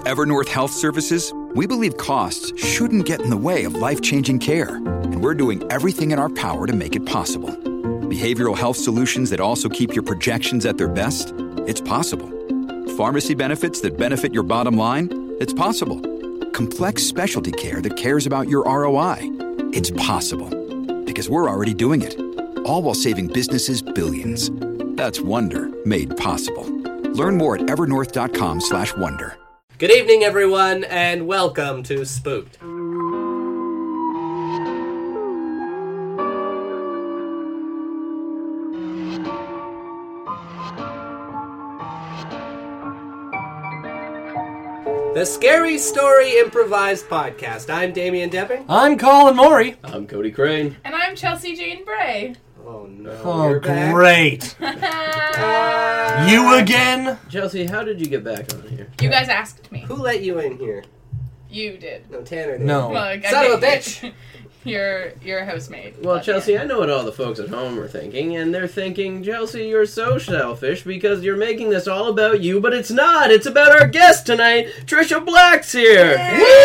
At Evernorth Health Services, we believe costs shouldn't get in the way of life-changing care, and we're doing everything in our power to make it possible. Behavioral health solutions that also keep your projections at their best? It's possible. Pharmacy benefits that benefit your bottom line? It's possible. Complex specialty care that cares about your ROI? It's possible. Because we're already doing it. All while saving businesses billions. That's Wonder made possible. Learn more at evernorth.com/wonder. Good evening, everyone, and welcome to Spooked. The Scary Story Improvised Podcast. I'm Damian Depping. I'm Colin Maury. I'm Cody Crane. And I'm Chelsea Jane Bray. Oh, no. Oh, great. You again? Chelsea, how did you get back on here? You guys asked me. Who let you in here? You did. No, Tanner did. No. Well, Son of a bitch! You're a housemate. Well, But, Chelsea, yeah. I know what all the folks at home are thinking, and they're thinking, Chelsea, you're so selfish because you're making this all about you, but it's not. It's about our guest tonight, Trisha Black's here.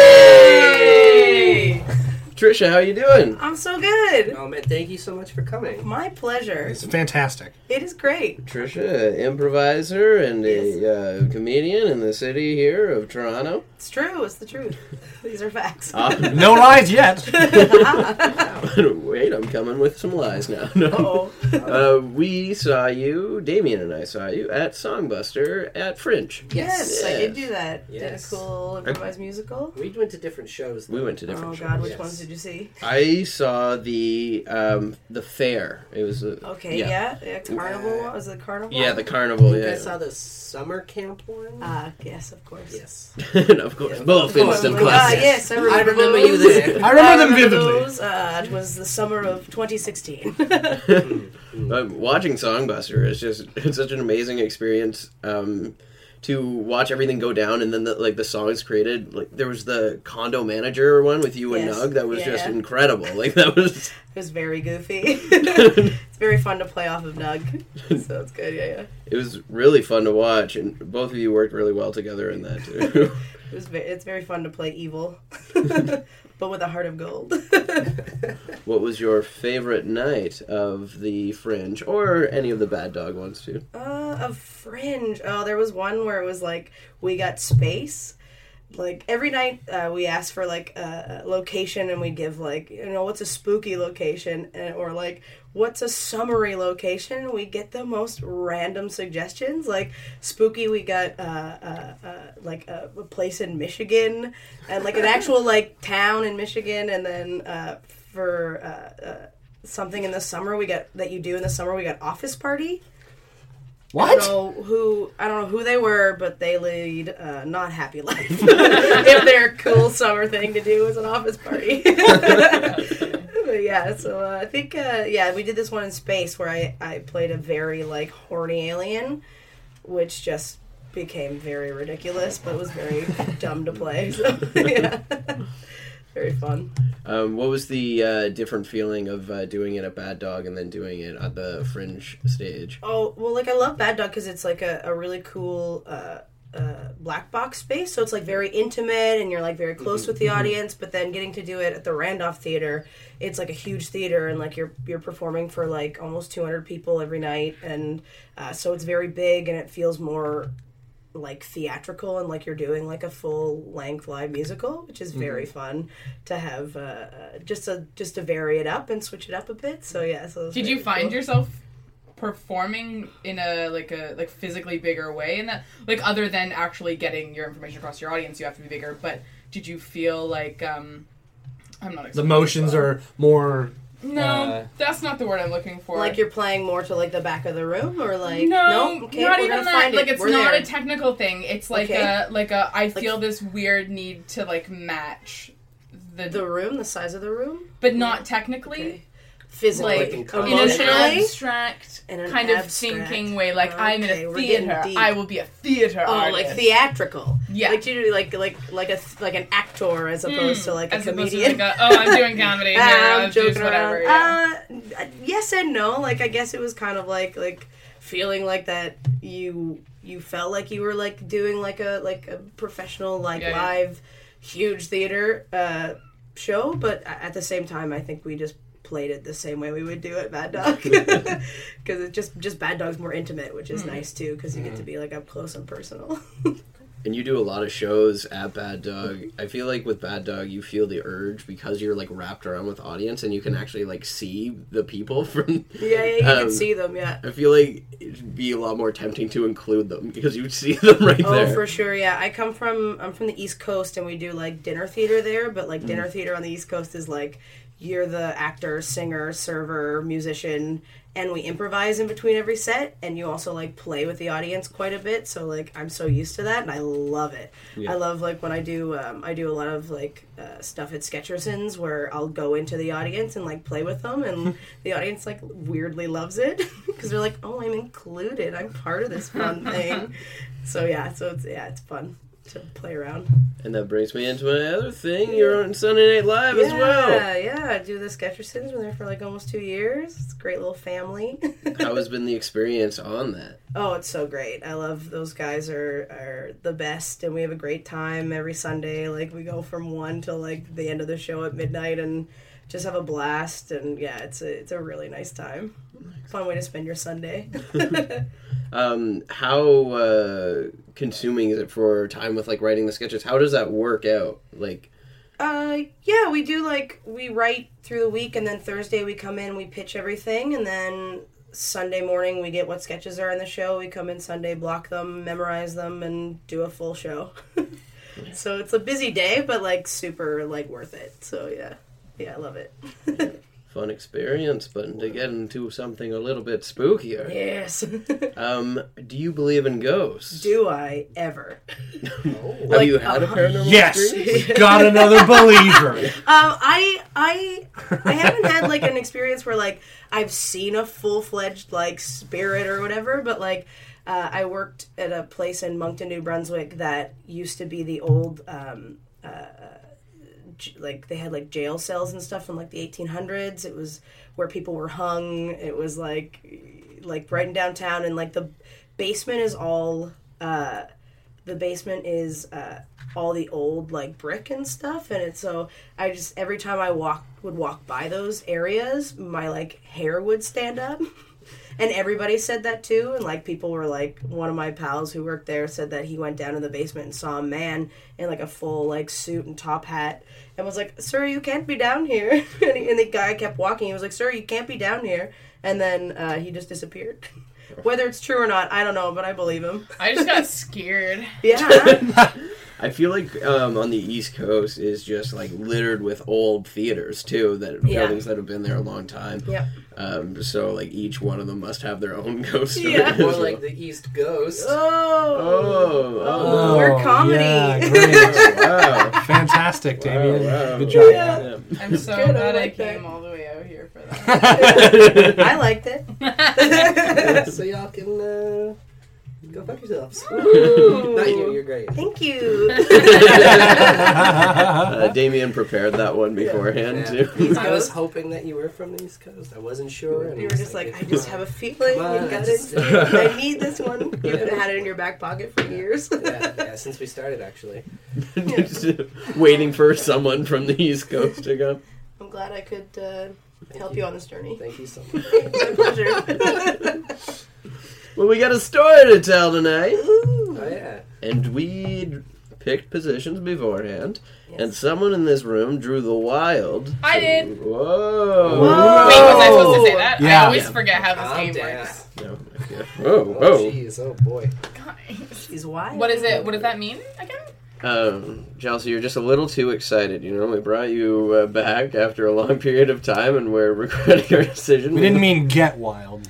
Yay! Trisha, how you doing? I'm so good. Oh, man, thank you so much for coming. My pleasure. It's fantastic. It is great. Trisha, improviser and a comedian in the city here of Toronto. It's true. It's the truth. These are facts. No lies yet. Wait, I'm coming with some lies now. No. We saw you, Damien and I saw you, at Songbuster at Fringe. Yes, I did do that. Yes. Did a cool improvised musical. We went to different shows. We went to different Oh shows. God, which Yes. ones did you see? I saw the fair. It was Okay, yeah, Carnival. Was it the Carnival? Yeah, the carnival. I Yeah, saw the summer camp one. Yes, of course. Yes. and of course, Yeah, both of course. instant Yes. classics. Yes, I remember, remember those. you there. I remember them vividly. Those. It was the summer of 2016. Watching Songbuster is it's such an amazing experience. To watch everything go down, and then the songs created. Like there was the condo manager one with you and Yes. Nug that was just Yeah. incredible. Like that was. It was very goofy. It's very fun to play off of Nug. So it's good, yeah. It was really fun to watch, and both of you worked really well together in that too. It's very fun to play evil, but with a heart of gold. What was your favorite night of the Fringe, or any of the Bad Dog ones too? Of Fringe. Oh, there was one where it was like we got space. Like every night, we asked for like a location, and we'd give like what's a spooky location, or like what's a summery location. We get the most random suggestions. Like spooky, we got like a place in Michigan, and like an actual like town in Michigan, and then for something in the summer we got that you do in the summer we got Office Party. What? I don't know who they were, but they lead a not happy life. If their cool summer thing to do is an office party. But yeah, so I think we did this one in space where I played a very like horny alien, which just became very ridiculous, but was very dumb to play. So yeah. Very fun. What was the different feeling of doing it at Bad Dog and then doing it at the Fringe stage? Oh, well, like, I love Bad Dog because it's, like, a really cool black box space. So it's, like, very intimate and you're, like, very close with the audience. But then getting to do it at the Randolph Theater, it's, like, a huge theater. And, like, you're performing for, like, almost 200 people every night. And so it's very big and it feels more like theatrical and like you're doing like a full length live musical, which is very fun to have just to vary it up and switch it up a bit. So yeah. So Did you find yourself performing in a physically bigger way in that, like, other than actually getting your information across to your audience, you have to be bigger, but did you feel like I'm not The motions are more... No, that's not the word I'm looking for. like you're playing more to like the back of the room, or like no, okay, not we're even gonna that. find Like it. it's We're not there. a technical thing. It's like Okay. I feel this weird need to like match the room, the size of the room, but not technically. Okay. Physically, Like in in an emotionally, abstract In an kind of abstract. thinking way, like I'm in Okay, a we're getting theater. deep. I will be a theater oh, artist. like theatrical. Yeah. like you do like an actor as opposed to like a as opposed to comedian. like I'm doing comedy here. I'm I'll choose joking whatever. around. Yeah. Yes and no. Like I guess it was kind of like feeling like that you you felt like you were like doing like a professional like Yeah, yeah. live huge theater show, but at the same time I think we just played it the same way we would do at Bad Dog, because it's just Bad Dog's more intimate, which is nice too, because you get to be like up close and personal. And you do a lot of shows at Bad Dog. I feel like with Bad Dog, you feel the urge because you're like wrapped around with audience, and you can actually like see the people from. Yeah, you can see them. Yeah. I feel like it'd be a lot more tempting to include them because you'd see them right Oh, there. for sure. Yeah, I'm from the East Coast, and we do like dinner theater there. But like dinner theater on the East Coast is like you're the actor, singer, server, musician, and we improvise in between every set, and you also like play with the audience quite a bit. So like I'm so used to that, and I love it. Yeah. I love like when I do a lot of like stuff at Sketchersons where I'll go into the audience and like play with them, and the audience like weirdly loves it because they're like, oh, I'm included, I'm part of this fun thing. So it's fun to play around. And that brings me into my other thing. You're on Sunday Night Live as well. Yeah, I do the Sketchersons. Been there for like almost 2 years. It's a great little family. How has been the experience on that? Oh, it's so great. I love those guys are the best, and we have a great time every Sunday. Like we go from 1 till like the end of the show at midnight and just have a blast, and yeah, it's a really nice time. Fun way to spend your Sunday. How consuming is it for time with like writing the sketches? How does that work out? Like, Yeah, we do like we write through the week, and then Thursday we come in, we pitch everything, and then Sunday morning we get what sketches are in the show. We come in Sunday, block them, memorize them, and do a full show. So it's a busy day, but like super like worth it. So yeah, I love it. fun experience, but to get into something a little bit spookier. Yes. Do you believe in ghosts? Do I ever? Have you had a paranormal Yes, experience? we got another believer. I haven't had like an experience where like I've seen a full-fledged like spirit or whatever, but like I worked at a place in Moncton, New Brunswick that used to be the old like they had like jail cells and stuff from like the 1800s. It was where people were hung. It was like right in downtown, and like the basement is all all the old like brick and stuff, and it's so I just every time I would walk by those areas, my like hair would stand up. And everybody said that too, and like people were like, one of my pals who worked there said that he went down in the basement and saw a man in like a full like suit and top hat, and was like, "Sir, you can't be down here." And the guy kept walking. He was like, "Sir, you can't be down here," and then he just disappeared. Whether it's true or not, I don't know, but I believe him. I just got scared. Yeah. I feel like on the East Coast is just like littered with old theaters too, buildings that have been there a long time. Yeah. So like each one of them must have their own ghost story. Yeah. More like the East Ghost. Oh, we're comedy. Yeah, great. Wow. Fantastic, Damien. Wow. Good job. Yeah. I'm so Good, I glad I like that. came all the way out here for that. I liked it. So y'all can go fuck yourselves. Ooh. Not you, you're great. Thank you. Damien prepared that one beforehand Yeah. too. I was hoping that you were from the East Coast. I wasn't sure. And You were was just like, if I you just were- have a feeling. Come on, You got just- it. I need this one. You could have had it in your back pocket for years. yeah, since we started actually. Just waiting for someone from the East Coast to come. I'm glad I could help you on this journey. Thank you so much. My pleasure. Well, we got a story to tell tonight. Oh yeah. And we picked positions beforehand. Yes. And someone in this room drew the wild. I did. Whoa. Whoa. Wait, was I supposed to say that? Yeah. I always Yeah. forget how this Calm game down. works. No. Yeah. Whoa, Oh whoa. jeez. Oh boy. Guys. She's wild. What is it? What does that mean again? Chelsea, you're just a little too excited. You know, we brought you back after a long period of time, and we're regretting our decision. We didn't mean get wild.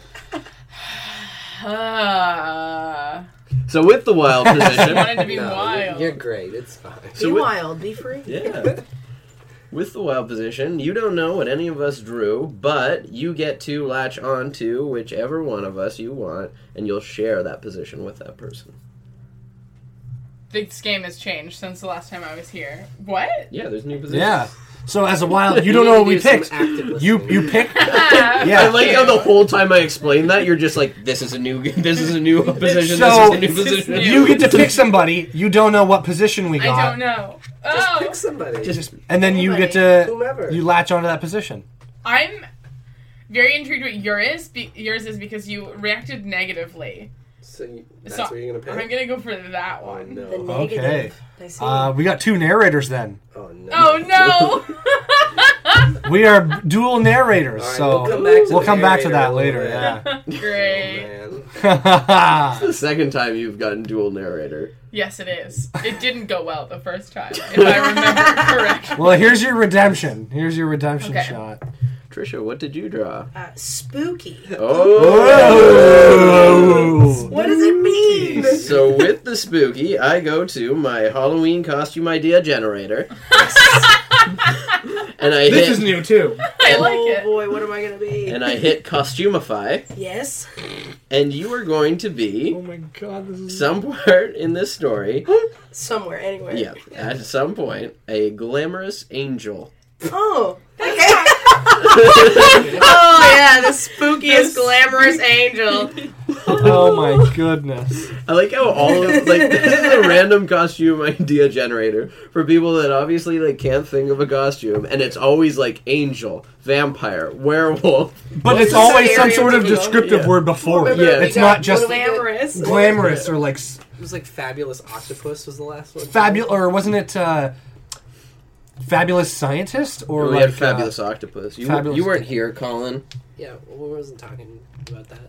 So with the wild I position, wanted to be No, wild. You're great. It's fine. Be So with- wild. Be free. yeah. With the wild position, you don't know what any of us drew, but you get to latch on to whichever one of us you want, and you'll share that position with that person. This game has changed since the last time I was here. What? Yeah, there's new positions. Yeah. So as a wild, you don't know what we picked. You pick. I Yeah. like how the whole time I explain that you're just like, this is a new position. This is a new position. You get to pick somebody. You don't know what position we got. I don't know. Just Oh, pick somebody. And then you get Whomever. to you latch onto that position. I'm very intrigued what yours is because you reacted negatively. So that's So what you're gonna pick. I'm gonna go for that Oh one. The no! negative. Okay. I see. We got 2 narrators then. Oh no! Oh no! We are dual narrators, All right, so we'll come back to the that narrator later. a little bit. Great. Man. Yeah. The second time you've gotten dual narrator. Yes, it is. It didn't go well the first time, if I remember correctly. Well, here's your redemption. Here's your redemption Okay. shot. Trisha, what did you draw? Spooky. Oh! What does it mean? So with the spooky, I go to my Halloween costume idea generator. And I This hit, is new too. I like Oh it. boy, what am I gonna be? and I hit costumify, Yes. and you are going to be Oh my god, this is some part in this story. Somewhere, anywhere. Yeah, at some point, a glamorous angel. Oh. Okay. Oh yeah, the spookiest, glamorous angel. Oh my goodness. I like how all of, like, this is a random costume idea generator for people that obviously like can't think of a costume, and it's always like angel, vampire, werewolf. But What's it's the always some scenario sort of to go? descriptive Yeah. word before it. Yeah. It's not just glamorous. glamorous or like It was like Fabulous Octopus was the last one. fabulous, or wasn't it fabulous scientist or We like had fabulous octopus. Fabulous- You weren't here, Colin. Yeah, well, we wasn't talking about that.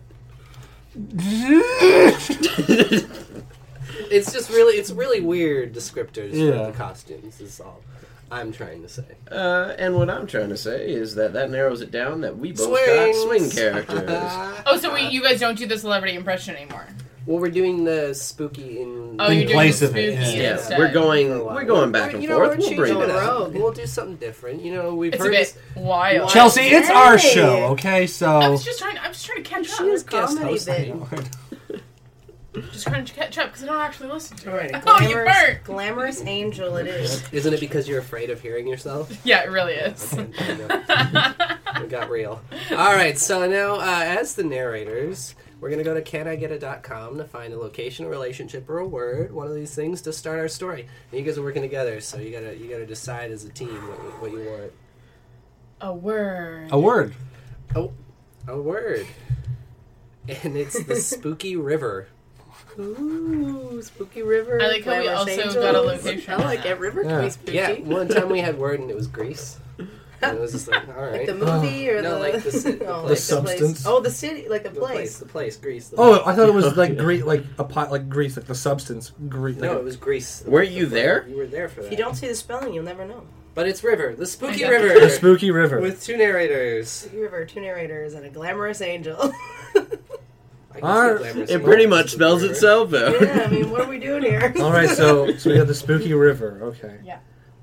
It's just really, it's really weird descriptors Yeah. for the costumes. Is all I'm trying to say. And what I'm trying to say is that narrows it down that we both Swings. got swing characters. Oh, so you guys don't do the celebrity impression anymore? Well, we're doing the spooky in. Oh, In you're doing place the of it, spooky yeah. instead. We're going Well, back and you know, forth. we're We'll bring changing it up. rogue. We'll do something different. You know, we've It's a heard bit this. wild. Chelsea, it's our Hey. show, okay? So I'm just trying to catch She up. is guest Comedy hosting. Just trying to catch up because I don't actually listen to it. Alright, Oh, you burnt! glamorous angel it is. Isn't it because you're afraid of hearing yourself? Yeah, it really is. I know. It got real. All right, so now as the narrators, we're going to go to canigeta.com to find a location, a relationship, or a word, one of these things, to start our story. And you guys are working together, so you gotta decide as a team what you want. A word. a word. Oh, a word. And it's the Spooky River. Ooh, spooky river. I like how we glamorous also angels. got a location. I like it. River can Yeah. be spooky. Yeah, one time we had word and it was Greece. And it was just like, all right. Like the movie or No, the like the ci- oh, the like substance. place. Oh, the city, like the The place. place, Greece. The Oh, I thought it was like Greece, like a pot, like Greece, like the substance. Greece. No, it was Greece. Were you there? You were there for that. If you don't see the spelling, you'll never know. But it's River, the Spooky I got River. the spooky river. With 2 narrators. Spooky river, 2 narrators, and a glamorous angel. I can Our- see glamorous It pretty angels, much Spooky spells River. itself out. yeah, I mean, what are we doing here? All right, so we got the spooky river. Okay. Yeah.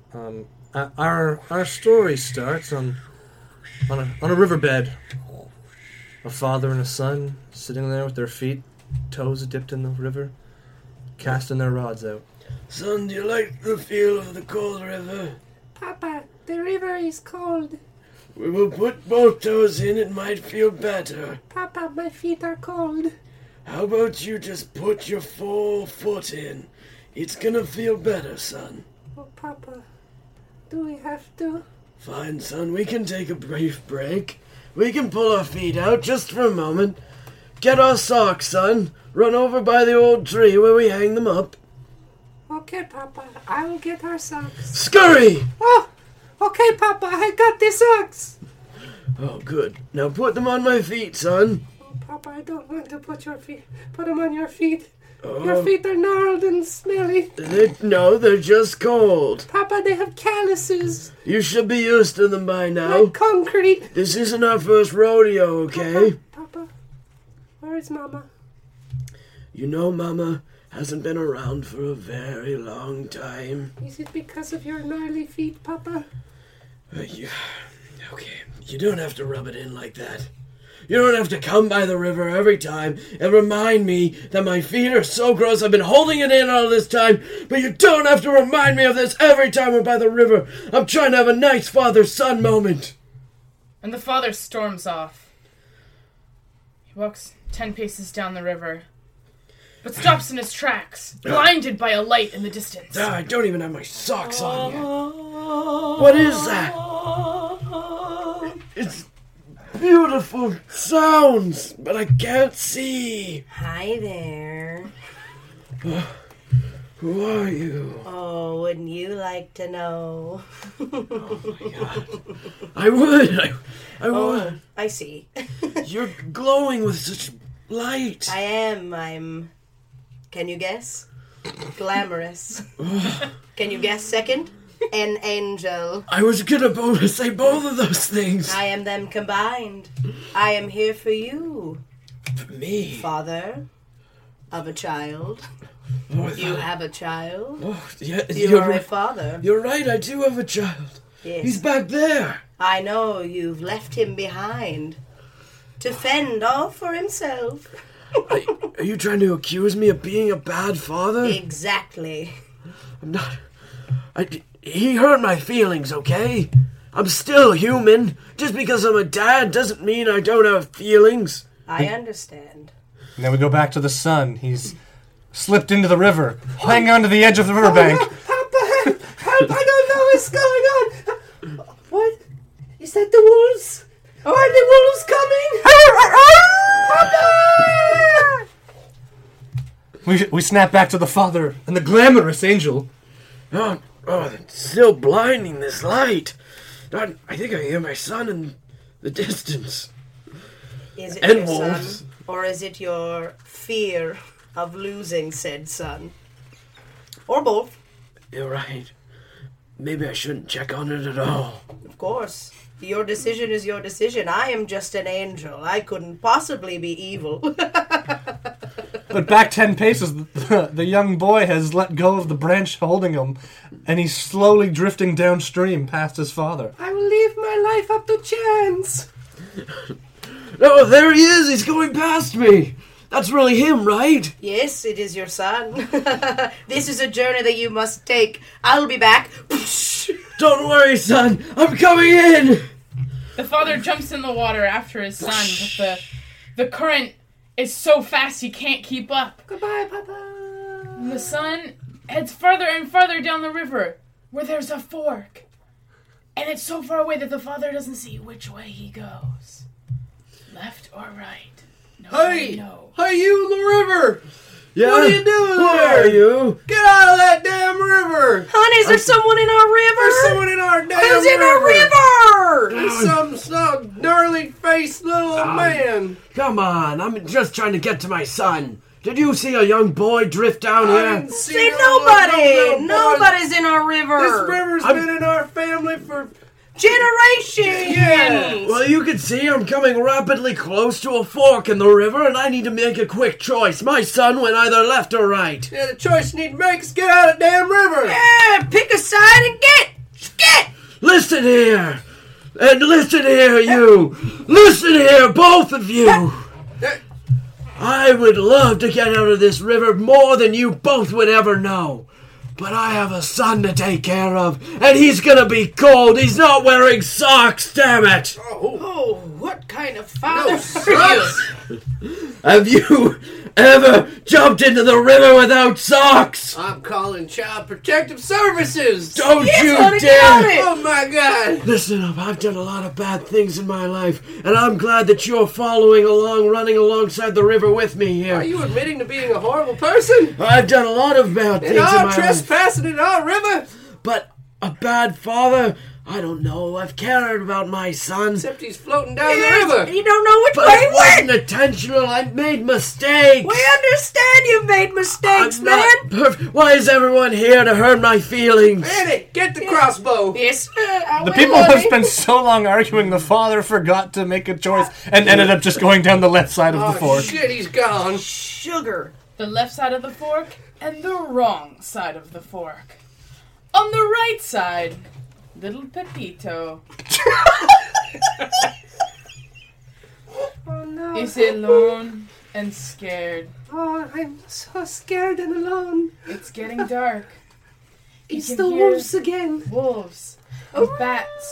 Our story starts on a riverbed. A father and a son sitting there with their toes dipped in the river, casting their rods out. Son, do you like the feel of the cold river? Papa, the river is cold. We will put both toes in, it might feel better. Papa, my feet are cold. How about you just put your full foot in? It's gonna feel better, son. Oh, Papa, do we have to? Fine, son, we can take a brief break. We can pull our feet out just for a moment. Get our socks, son. Run over by the old tree where we hang them up. Okay, Papa, I will get our socks. Scurry! Oh, okay, Papa, I got the socks. Oh, good. Now put them on my feet, son. Oh, Papa, I don't want to put them on your feet. Oh. Your feet are gnarled and smelly. No, they're just cold. Papa, they have calluses. You should be used to them by now. Like concrete. This isn't our first rodeo, okay? Papa, where is Mama? You know Mama hasn't been around for a very long time. Is it because of your gnarly feet, Papa? Okay, you don't have to rub it in like that. You don't have to come by the river every time and remind me that my feet are so gross I've been holding it in all this time, but you don't have to remind me of this every time we're by the river. I'm trying to have a nice father-son moment. And the father storms off. He walks 10 paces down the river, but stops in his tracks, blinded by a light in the distance. I don't even have my socks on yet. What is that? It's beautiful sounds, but I can't see. Hi there. Who are you? Oh, wouldn't you like to know? I would. I would. Oh, I see. You're glowing with such light. I am. I'm... Can you guess? Glamorous. Can you guess second? An angel. I was gonna say both of those things. I am them combined. I am here for you. For me? Father of a child. You have a child. Oh, yeah, You are a father. You're right, I do have a child. Yes. He's back there. I know you've left him behind to fend all for himself. Are you trying to accuse me of being a bad father? Exactly. I'm not... He hurt my feelings, okay? I'm still human. Just because I'm a dad doesn't mean I don't have feelings. I understand. And then we go back to the son. He's slipped into the river, hanging onto the edge of the riverbank. Help! I don't know what's going on. What? Is that the wolves? Are the wolves coming? We snap back to the father and the glamorous angel. Oh, it's still blinding, this light. I think I hear my son in the distance. Is it And your wolves. son, or is it your fear of losing said son? Or both, You're right. Maybe I shouldn't check on it at all. of course. Your decision is your decision. I am just an angel. I couldn't possibly be evil. But back 10 paces, the young boy has let go of the branch holding him, and he's slowly drifting downstream past his father. I will leave my life up to chance. Oh, there he is! He's going past me! That's really him, right? Yes, it is your son. This is a journey that you must take. I'll be back. Don't worry, son! I'm coming in! The father jumps in the water after his son, but the current is so fast he can't keep up. Goodbye, Papa. And the son heads further and further down the river, where there's a fork. And it's so far away that the father doesn't see which way he goes. Left or right. Hey! No. Hey, you in the river! Yeah? What are you doing Who there? are you? Get out of that damn river! Honey, is there someone in our river? There's someone in our damn Who's in our river? There's some gnarly-faced little old man. Come on, I'm just trying to get to my son. Did you see a young boy drift down I here? didn't see See, no little boy. Nobody's in our river. This river's been in our family for... Generations. Yeah. Well, you can see I'm coming rapidly close to a fork in the river, and I need to make a quick choice. My son went either left or right. Yeah, the choice you need to make is get out of the damn river. Yeah, pick a side and get. Listen here! And listen here, you! Listen here, both of you! I would love to get out of this river more than you both would ever know. But I have a son to take care of, and he's gonna be cold. He's not wearing socks, damn it! Oh, what kind of father No are you? socks. Have you ever jumped into the river without socks? I'm calling Child Protective Services. Don't you honey, get on dare! it. Oh my God. Listen up, I've done a lot of bad things in my life, and I'm glad that you're following along, running alongside the river with me Are here. you admitting to being a horrible person? I've done a lot of bad things In in our my life, trespassing in our river? but a bad father? I don't know. I've cared about my son. Except he's floating down the river. You don't know which But way it it went. wasn't intentional. I made mistakes. We understand you've made mistakes, I'm man. not perfect. Why is everyone here to hurt my feelings? Annie, get the crossbow. Yes, The people have spent so long arguing, the father forgot to make a choice and ended up just going down the left side of the Oh fork. shit, he's gone. sugar. The left side of the fork and the wrong side of the fork. On the right side, little Pepito. no. Is alone and scared. Oh, I'm so scared and alone. It's getting dark. You It's can the hear wolves again. Wolves. And bats.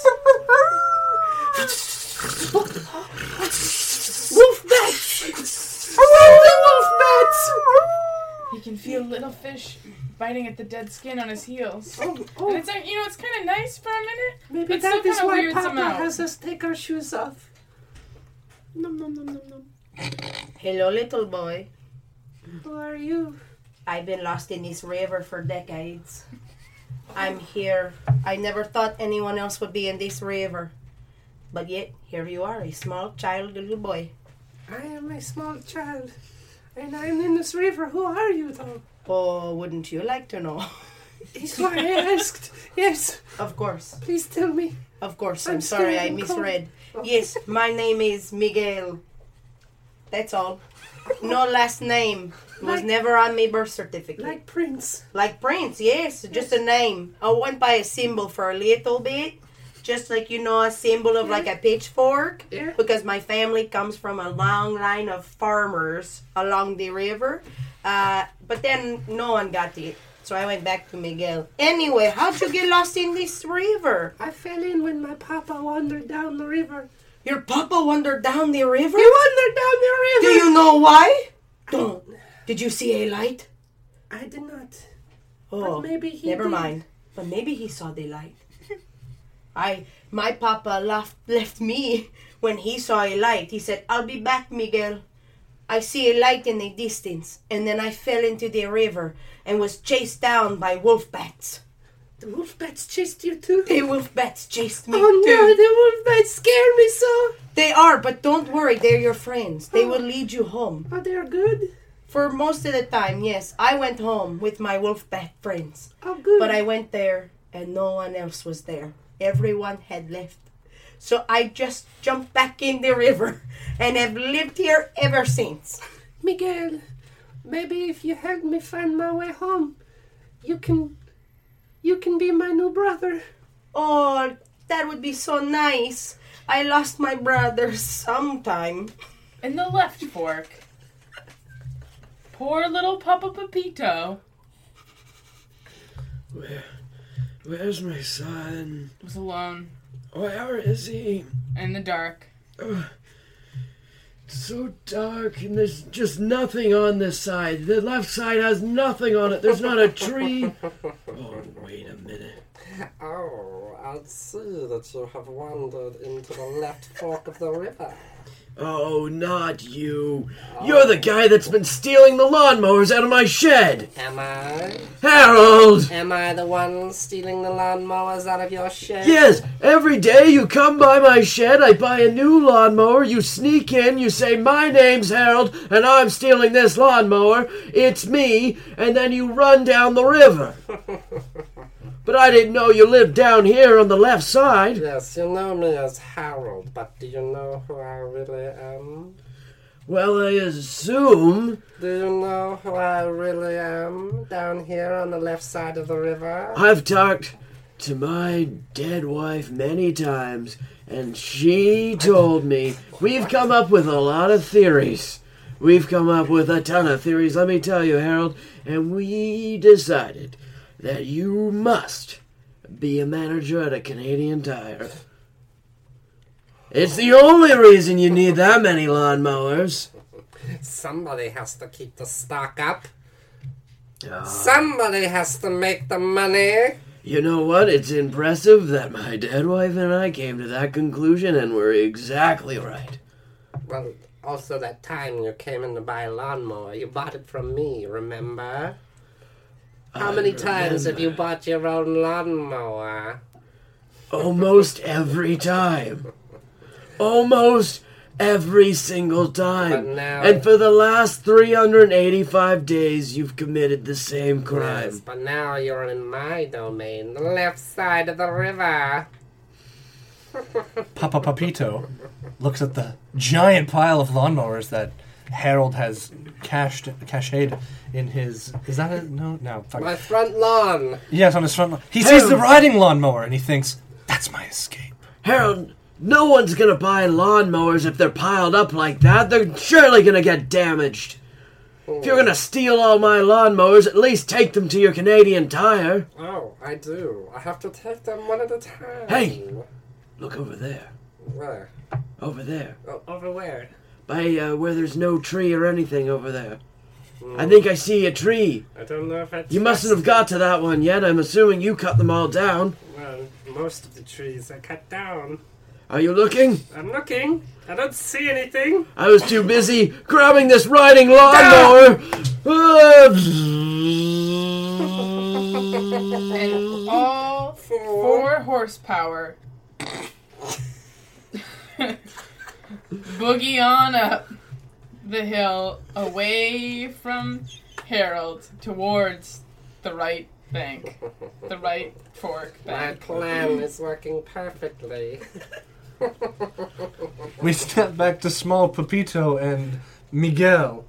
Wolf bats! The wolf bats! He can feel little fish biting at the dead skin on his heels. Oh, And it's like, it's kind of nice for a minute. maybe but that still is kinda why weird Papa somehow. has us take our shoes off. Nom nom nom nom nom. Hello, little boy. Who are you? I've been lost in this river for decades. I'm here. I never thought anyone else would be in this river. But yet, here you are, a small child, little boy. I am a small child, and I'm in this river. Who are you, though? Oh, wouldn't you like to know? Is why I asked. Yes, Of course. please tell me. Of course. I'm I'm sorry, scared I and cold. misread. Oh. Yes, my name is Miguel. That's all. No last name. It was Like- never on my birth certificate. Like Prince. Like Prince, yes, just a name. I went by a symbol for a little bit, just like a symbol of like a pitchfork, Yeah. because my family comes from a long line of farmers along the river. But then no one got it, so I went back to Miguel. Anyway, how'd you get lost in this river? I fell in when my papa wandered down the river. Your papa wandered down the river? He wandered down the river. Do you know why? Don't. Did you see a light? I did not. Oh, But maybe he never did. mind. But maybe he saw the light. My papa left me when he saw a light. He said, "I'll be back, Miguel. I see a light in the distance." And then I fell into the river and was chased down by wolf bats. The wolf bats chased you too? The wolf bats chased me Oh no, too. the wolf bats scare me so. They are, but don't worry, they're your friends. They will lead you home. Oh, they're good. For most of the time, yes, I went home with my wolf bat friends. Oh, good. But I went there and no one else was there. Everyone had left. So I just jumped back in the river and have lived here ever since. Miguel, maybe if you help me find my way home, you can be my new brother. Oh, that would be so nice. I lost my brother sometime. In the left fork. Poor little Papa Pepito Where's my son? was alone Where is he? in the dark. It's so dark, and there's just nothing on this side. The left side has nothing on it. There's not a tree. Oh, wait a minute. Oh, I'll see that you have wandered into the left fork of the river. Oh, not you. You're the guy that's been stealing the lawnmowers out of my shed. Am I? Harold! Am I the one stealing the lawnmowers out of your shed? Yes, every day you come by my shed, I buy a new lawnmower, you sneak in, you say, "My name's Harold, and I'm stealing this lawnmower, it's me," and then you run down the river. But I didn't know you lived down here on the left side. Yes, you know me as Harold, but do you know who I really am? Well, I assume... Do you know who I really am down here on the left side of the river? I've talked to my dead wife many times, and she told me we've come up with a lot of theories. We've come up with a ton of theories, let me tell you, Harold, and we decided that you must be a manager at a Canadian Tire. It's the only reason you need that many lawnmowers. Somebody has to keep the stock up. Somebody has to make the money. You know what? It's impressive that my dead wife and I came to that conclusion, and we're exactly right. Well, also that time you came in to buy a lawnmower, you bought it from me, remember? How many times have you bought your own lawnmower? Almost every time. Almost every single time. But now- And for the last 385 days, you've committed the same crime. Yes, but now you're in my domain, the left side of the river. Papa Papito looks at the giant pile of lawnmowers that Harold has cached in his... Is that it? No. Fuck. My front lawn. Yes, on his front lawn. He Harold. sees the riding lawnmower and he thinks, that's my escape. Harold, No one's gonna buy lawnmowers if they're piled up like that. They're surely gonna get damaged. If you're gonna steal all my lawnmowers, at least take them to your Canadian Tire. Oh, I do. I have to take them one at a time. Hey! Look over there. Where? Over there. Oh, over where? By where there's no tree or anything over there. I think I see a tree. I don't know if it's... You mustn't have got to that one yet. I'm assuming you cut them all down. Well, most of the trees are cut down. Are you looking? I'm looking. I don't see anything. I was too busy grabbing this riding lawnmower. And all 4 horsepower boogie on up the hill away from Harold towards the right bank, the right fork My bank. plan is working perfectly. We step back to small Pepito and Miguel.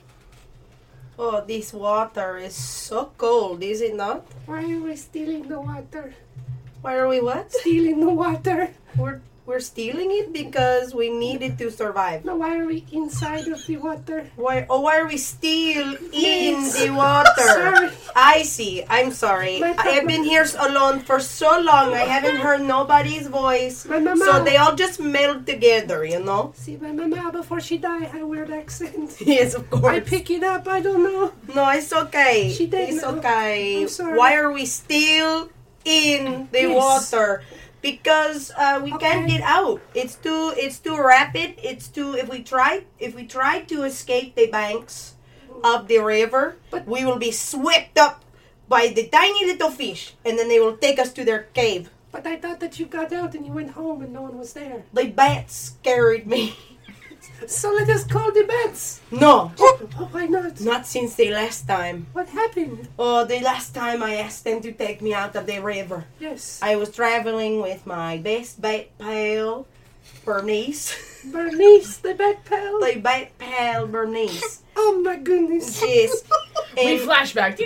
Oh, this water is so cold, is it not? Why are we stealing the water? Why are we what? Stealing the water? We're stealing it because we need it to survive. No, why are we inside of the water? Why are we still in Yes. the water? Sorry. I see. I'm sorry. My I have been here alone for so long. I haven't heard nobody's voice. My mama. So they all just meld together, you know? See, my mama, before she died, had a weird accent. Yes, of course. I pick it up, I don't know. No, it's okay. She did It's know. okay. I'm sorry. Why are we still in the Yes. water? Because we can't get out. It's too rapid. If we try to escape the banks of the river, we will be swept up by the tiny little fish, and then they will take us to their cave. But I thought that you got out and you went home and no one was there. The bats carried me. So let us call the bats. No, Oh, why not? not since the last time. What happened? Oh, the last time I asked them to take me out of the river. Yes. I was traveling with my best bat pal, Bernice. Bernice, the bat pal. The bat pal, Bernice. Oh my goodness. Yes. We And, flashback.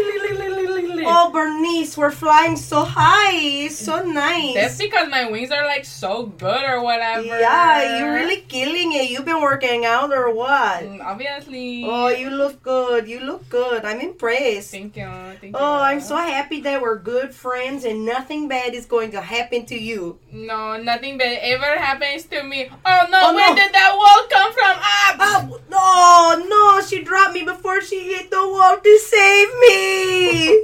oh, Bernice, we're flying so high. It's so nice. That's because my wings are like so good or whatever. Yeah, you're really killing it. You've been working out or what? Obviously. Oh, you look good. You look good. I'm impressed. Thank you. Thank you. Oh, I'm so happy that we're good friends and nothing bad is going to happen to you. No, nothing bad ever happens to me. Oh no, Oh, where no. did that wall come from? Ah! Oh, no, she dropped me before she hit the wall to save me.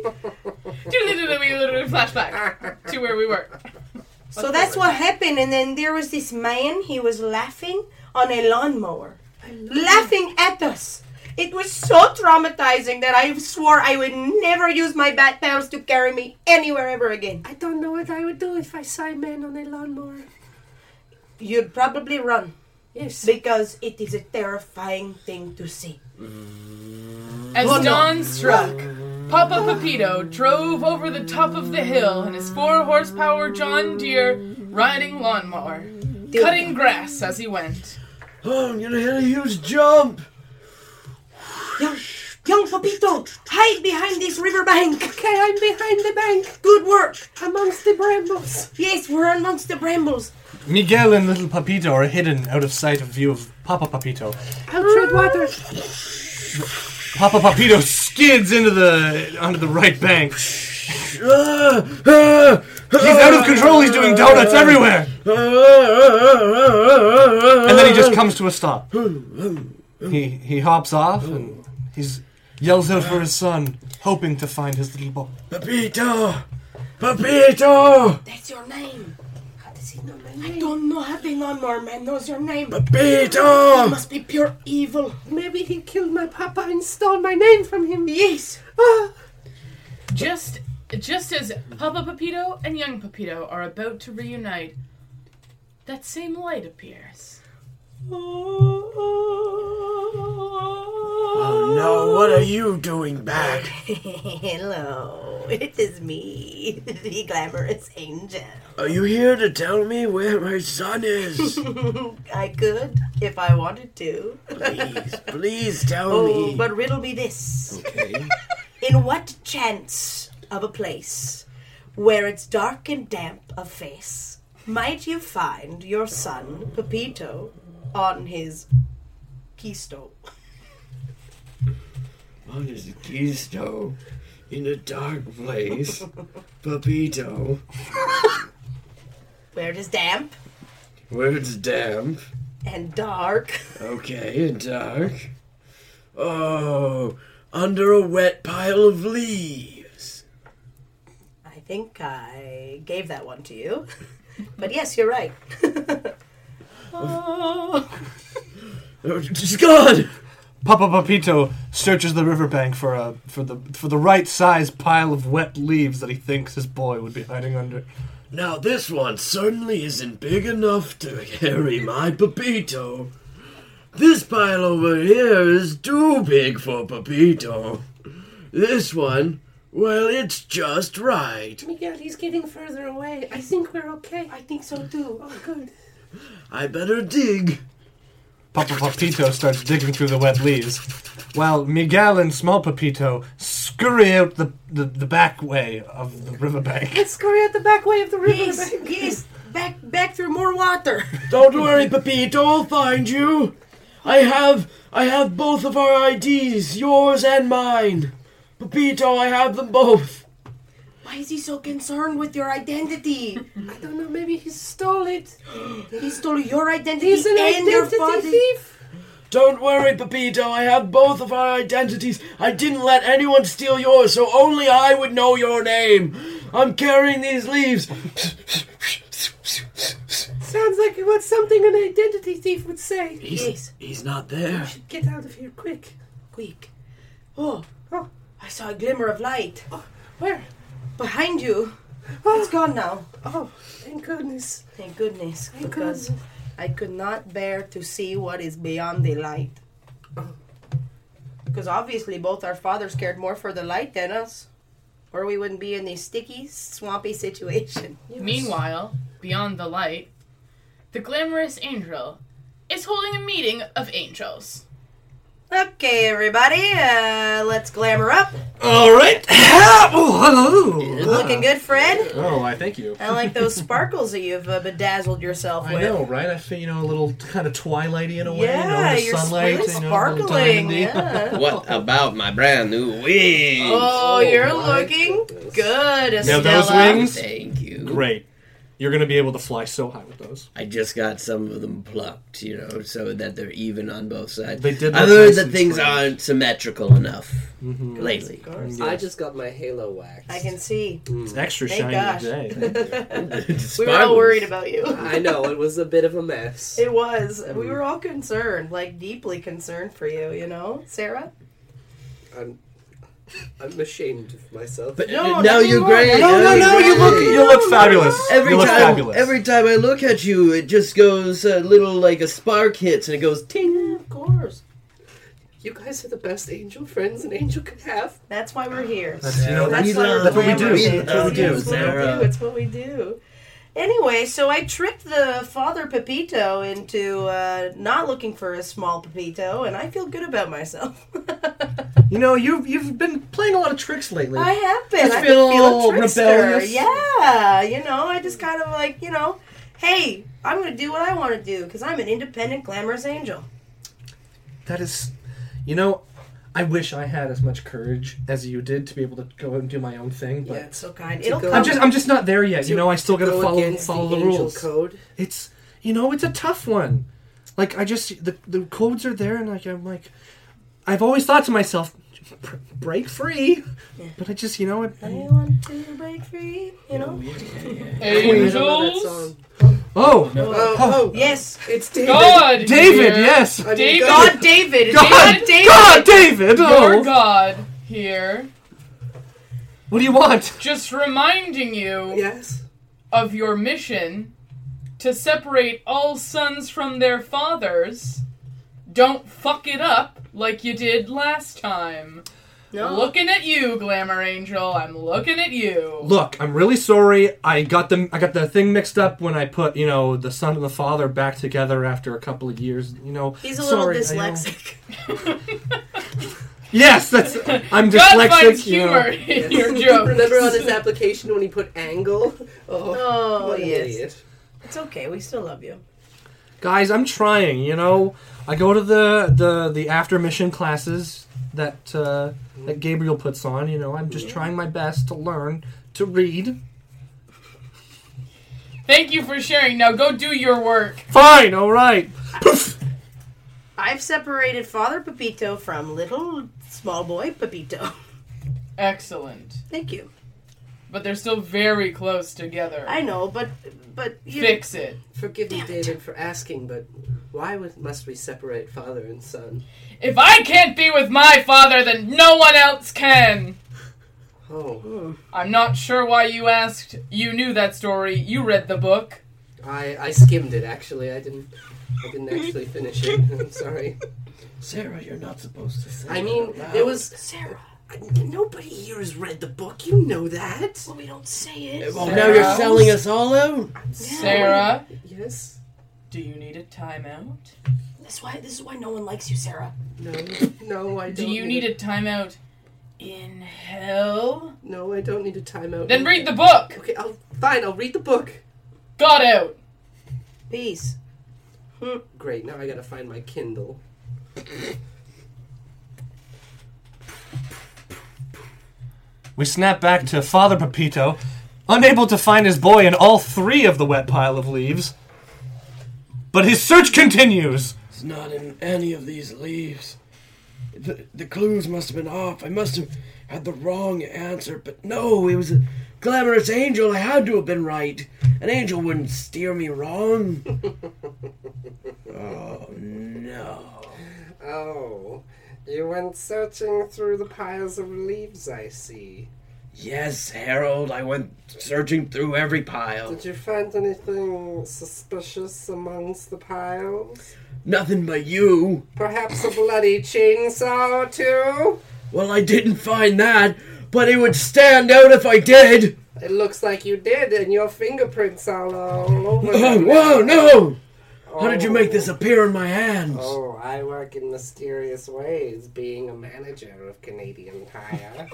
We flashback to where we were. So that's what happened. And then there was this man, he was laughing on a lawnmower. Laughing at us. It was so traumatizing that I swore I would never use my bat pals to carry me anywhere ever again. I don't know what I would do if I saw a man on a lawnmower. You'd probably run. Yes. Because it is a terrifying thing to see. As Oh, no. dawn struck, Papa Pepito drove over the top of the hill in his 4-horsepower John Deere riding lawnmower, cutting grass as he went. Oh, I'm gonna hit a huge jump. Young Pepito, hide behind this riverbank. Okay, I'm behind the bank, Good work. amongst the brambles. Yes, we're amongst the brambles. Miguel and little Pepito are hidden out of sight of view of Papa Pepito. I'll tread water. Papa Pepito skids onto the right bank. He's out of control. He's doing donuts everywhere. And then he just comes to a stop. He hops off and he's yells out for his son, hoping to find his little boy. Pepito! Pepito! That's your name. How does he know my I name? don't know how the lawnmower man knows your name. It Pepito! must be pure evil. Maybe he killed my papa and stole my name from him. Yes. Ah, Just as Papa Pepito and young Pepito are about to reunite, that same light appears. Oh no, what are you doing back? Hello, it is me, the glamorous angel. Are you here to tell me where my son is? I could, if I wanted to. Please tell Oh, me. but riddle me this. Okay. In what chance of a place where it's dark and damp of face Might you find your son, Pepito, on his keisto? On his keisto, in a dark place, Pepito, Where it is damp where it's damp. and dark. Okay, and dark. Oh, under a wet pile of leaves. I think I gave that one to you. But yes, you're right. Oh, she's gone. Papa Papito searches the riverbank for the right size pile of wet leaves that he thinks his boy would be hiding under. Now this one certainly isn't big enough to carry my Pepito. This pile over here is too big for Pepito. This one, well, it's just right. Miguel, he's getting further away. I think we're okay. I think so too. Oh, good. I better dig. Papa Papito starts digging through the wet leaves, while Miguel and Small Papito scurry out the back way of the riverbank. Let's scurry out the back way of the river. Yes, back through more water. Don't worry, Pepito, I'll find you. I have both of our IDs, yours and mine. Pepito, I have them both. Why is he so concerned with your identity? I don't know, maybe he stole it. He stole your identity He's an and your identity father. thief. Don't worry, Pepito, I have both of our identities. I didn't let anyone steal yours, so only I would know your name. I'm carrying these leaves. Sounds like it was something an identity thief would say. He's not there. We should get out of here quick. Quick. Oh, Oh, I saw a glimmer of light. where? Behind you. Oh. It's gone now. Oh, thank goodness. Thank goodness, Thank because goodness. I could not bear to see what is beyond the light. Because obviously both our fathers cared more for the light than us. Or we wouldn't be in this sticky, swampy situation. Meanwhile, beyond the light, the glamorous angel is holding a meeting of angels. Okay, everybody, let's glamour up. All right. Oh, hello. Looking good, Fred? Oh, I thank you. I like those sparkles that you've bedazzled yourself I with. know, right? I feel, a little kind of twilighty in a way. Yeah, the you're sunlight, really a little sparkling. diamondy. Yeah. What about my brand new wings? Oh, you're my looking goodness. good, Now Estella. those wings, Thank you. great. You're going to be able to fly so high with those. I just got some of them plucked, so that they're even on both sides. They did I look learned nice that and things strange. aren't symmetrical enough lately. Of course. I just got my halo wax. I can see. It's extra Thank shiny gosh. today. We were all worried about you. I know, it was a bit of a mess. It was. We were all concerned, like deeply concerned for you, Sarah? I'm ashamed of myself. But No, now nothing you're more. great. No, now no, you're no, great. You look fabulous. Every you look time, fabulous. every time I look at you, it just goes a little like a spark hits and it goes ting. Of course. You guys are the best angel friends an angel could have. That's why we're here. That's, that's, We why we're that's what we do. glamorous. That's what we do. It's what we do. It's what we do. Anyway, so I tricked the father Pepito into not looking for a small Pepito, and I feel good about myself. You've been playing a lot of tricks lately. I have been. Just I've feel been a little feeling trickster. rebellious? Yeah, I just kind of like, hey, I'm going to do what I want to do because I'm an independent, glamorous angel. That is, I wish I had as much courage as you did to be able to go out and do my own thing. But That's so kind. To It'll go- come. I'm just not there yet. I still got to Go follow against the angel rules. code. It's it's a tough one. Like the codes are there, and I've always thought to myself, break free. Yeah. But I just I want to break free, I don't know that Angels? song. Oh, Yes. It's David. God! David, here. yes. I mean, David. God, David. God, David. God, David. Your Oh, God here. what do you want? Just reminding you Yes. of your mission to separate all sons from their fathers. Don't fuck it up like you did last time. No. Looking at you, Glamour Angel. I'm looking at you. Look, I'm really sorry. I got the thing mixed up when I put, the son and the father back together after a couple of years. He's a little sorry, I know. dyslexic. Yes, I'm God finds dyslexic. humor in your Yes. jokes. Remember on his application when he put angle? Oh, what an yes. idiot. It's okay. We still love you. Guys, I'm trying, you know. I go to the after mission classes that Gabriel puts on, you know. I'm just trying my best to learn to read. Thank you for sharing. Now go do your work. Fine, all right. Poof. I've separated Father Pepito from little small boy Pepito. Excellent. Thank you. But they're still very close together. I know, but you Fix it. Forgive me, David, for asking, but why must we separate father and son? If I can't be with my father, then no one else can. Oh. I'm not sure why you asked. You knew that story. You read the book. I skimmed it, actually. I didn't actually finish it. I'm sorry. Sarah, you're not supposed to say I mean, that out it loud. was... Sarah. Nobody here has read the book. You know that. Well, we don't say it. Well, now you're selling us all out? Sarah, Yes? do you need a timeout? This is why no one likes you, Sarah. No, I don't. Do you need a timeout in hell? No, I don't need a timeout. Then read the book. Okay, I'll read the book. Got out. Peace. Great, now I gotta find my Kindle. We snap back to Father Pepito, unable to find his boy in all 3 of the wet pile of leaves. But his search continues. It's not in any of these leaves. The clues must have been off. I must have had the wrong answer. But no, it was a glamorous angel. I had to have been right. An angel wouldn't steer me wrong. Oh, no. Oh, you went searching through the piles of leaves, I see. Yes, Harold, I went searching through every pile. Did you find anything suspicious amongst the piles? Nothing but you. Perhaps a bloody chainsaw or two? Well, I didn't find that, but it would stand out if I did. It looks like you did, and your fingerprints are all over Oh, them. whoa, no! How did you make this appear in my hands? Oh, I work in mysterious ways, being a manager of Canadian Tire.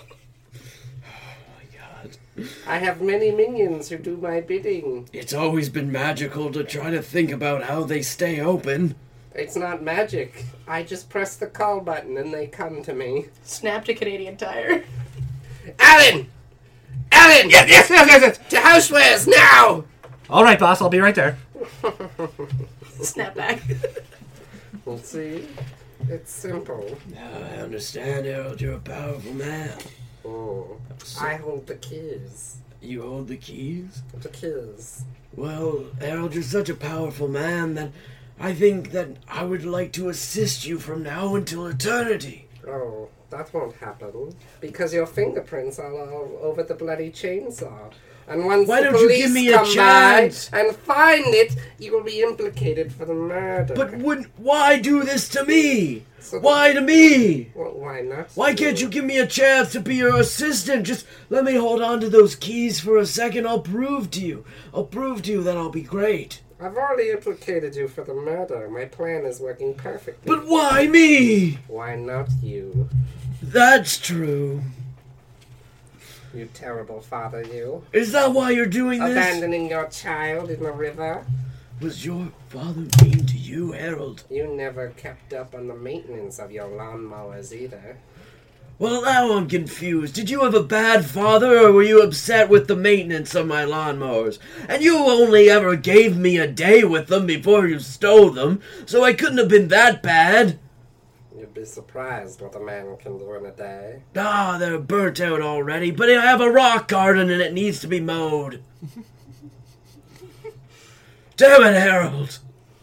I have many minions who do my bidding. It's always been magical to try to think about how they stay open. It's not magic. I just press the call button and they come to me. Snap to Canadian Tire. Alan! Alan! Yes. To Housewares, now! All right, boss, I'll be right there. Snap back. We'll see. It's simple. Now I understand, Harold. You're a powerful man. Oh, I hold the keys. You hold the keys? The keys. Well, Harold, you're such a powerful man that I think that I would like to assist you from now until eternity. Oh, that won't happen. Because your fingerprints are all over the bloody chainsaw. And once Why the don't you police give me a come chance? by and find it, you will be implicated for the murder. But why do this to me? So Why to me? Well, why not? Why can't you give me a chance to be your assistant? Just let me hold on to those keys for a second. I'll prove to you that I'll be great. I've already implicated you for the murder. My plan is working perfectly. But why me? Why not you? That's true. You terrible father, you. Is that why you're doing this? Abandoning your child in the river? Was your father mean to you, Harold? You never kept up on the maintenance of your lawnmowers either. Well, now I'm confused. Did you have a bad father, or were you upset with the maintenance of my lawnmowers? And you only ever gave me a day with them before you stole them, so I couldn't have been that bad. You'd be surprised what a man can do in a day. Ah, they're burnt out already, but I have a rock garden and it needs to be mowed. Damn it, Harold!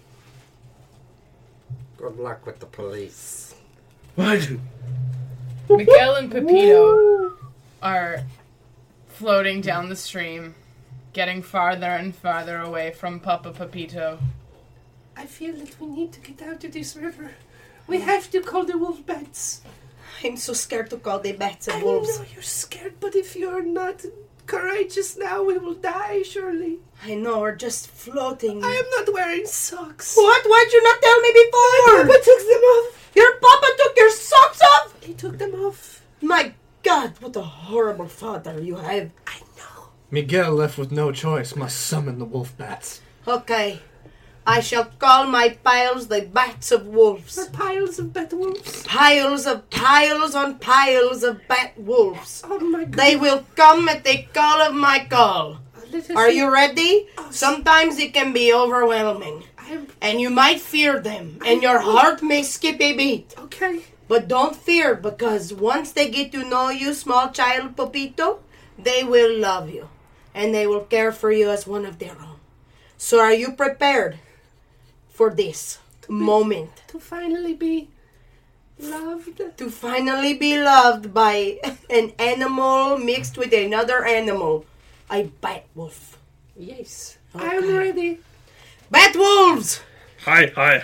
Good luck with the police. What? Miguel and Pepito are floating down the stream, getting farther and farther away from Papa Pepito. I feel that we need to get out of this river. We have to call the wolf bats. I'm so scared to call the bats I and wolves. know you're scared, but if you're not courageous now, we will die, surely. I know, we're just floating. I am not wearing socks. What? Why'd you not tell me before? Papa took them off. Your papa took your socks off? He took them off. My God, what a horrible father you have. I know. Miguel, left with no choice, must summon the wolf bats. Okay. I shall call my piles the bats of wolves. Piles of bat wolves. Piles on piles of bat wolves. Oh my god. They will come at the call of my call. Are you ready? Sometimes it can be overwhelming. And you might fear them. And your heart may skip a beat. Okay. But don't fear, because once they get to know you, small child Pepito, they will love you. And they will care for you as one of their own. So are you prepared for this moment? To finally be loved. To finally be loved by an animal mixed with another animal. A bat wolf. Yes. Okay. I'm ready. Bat wolves! Hi,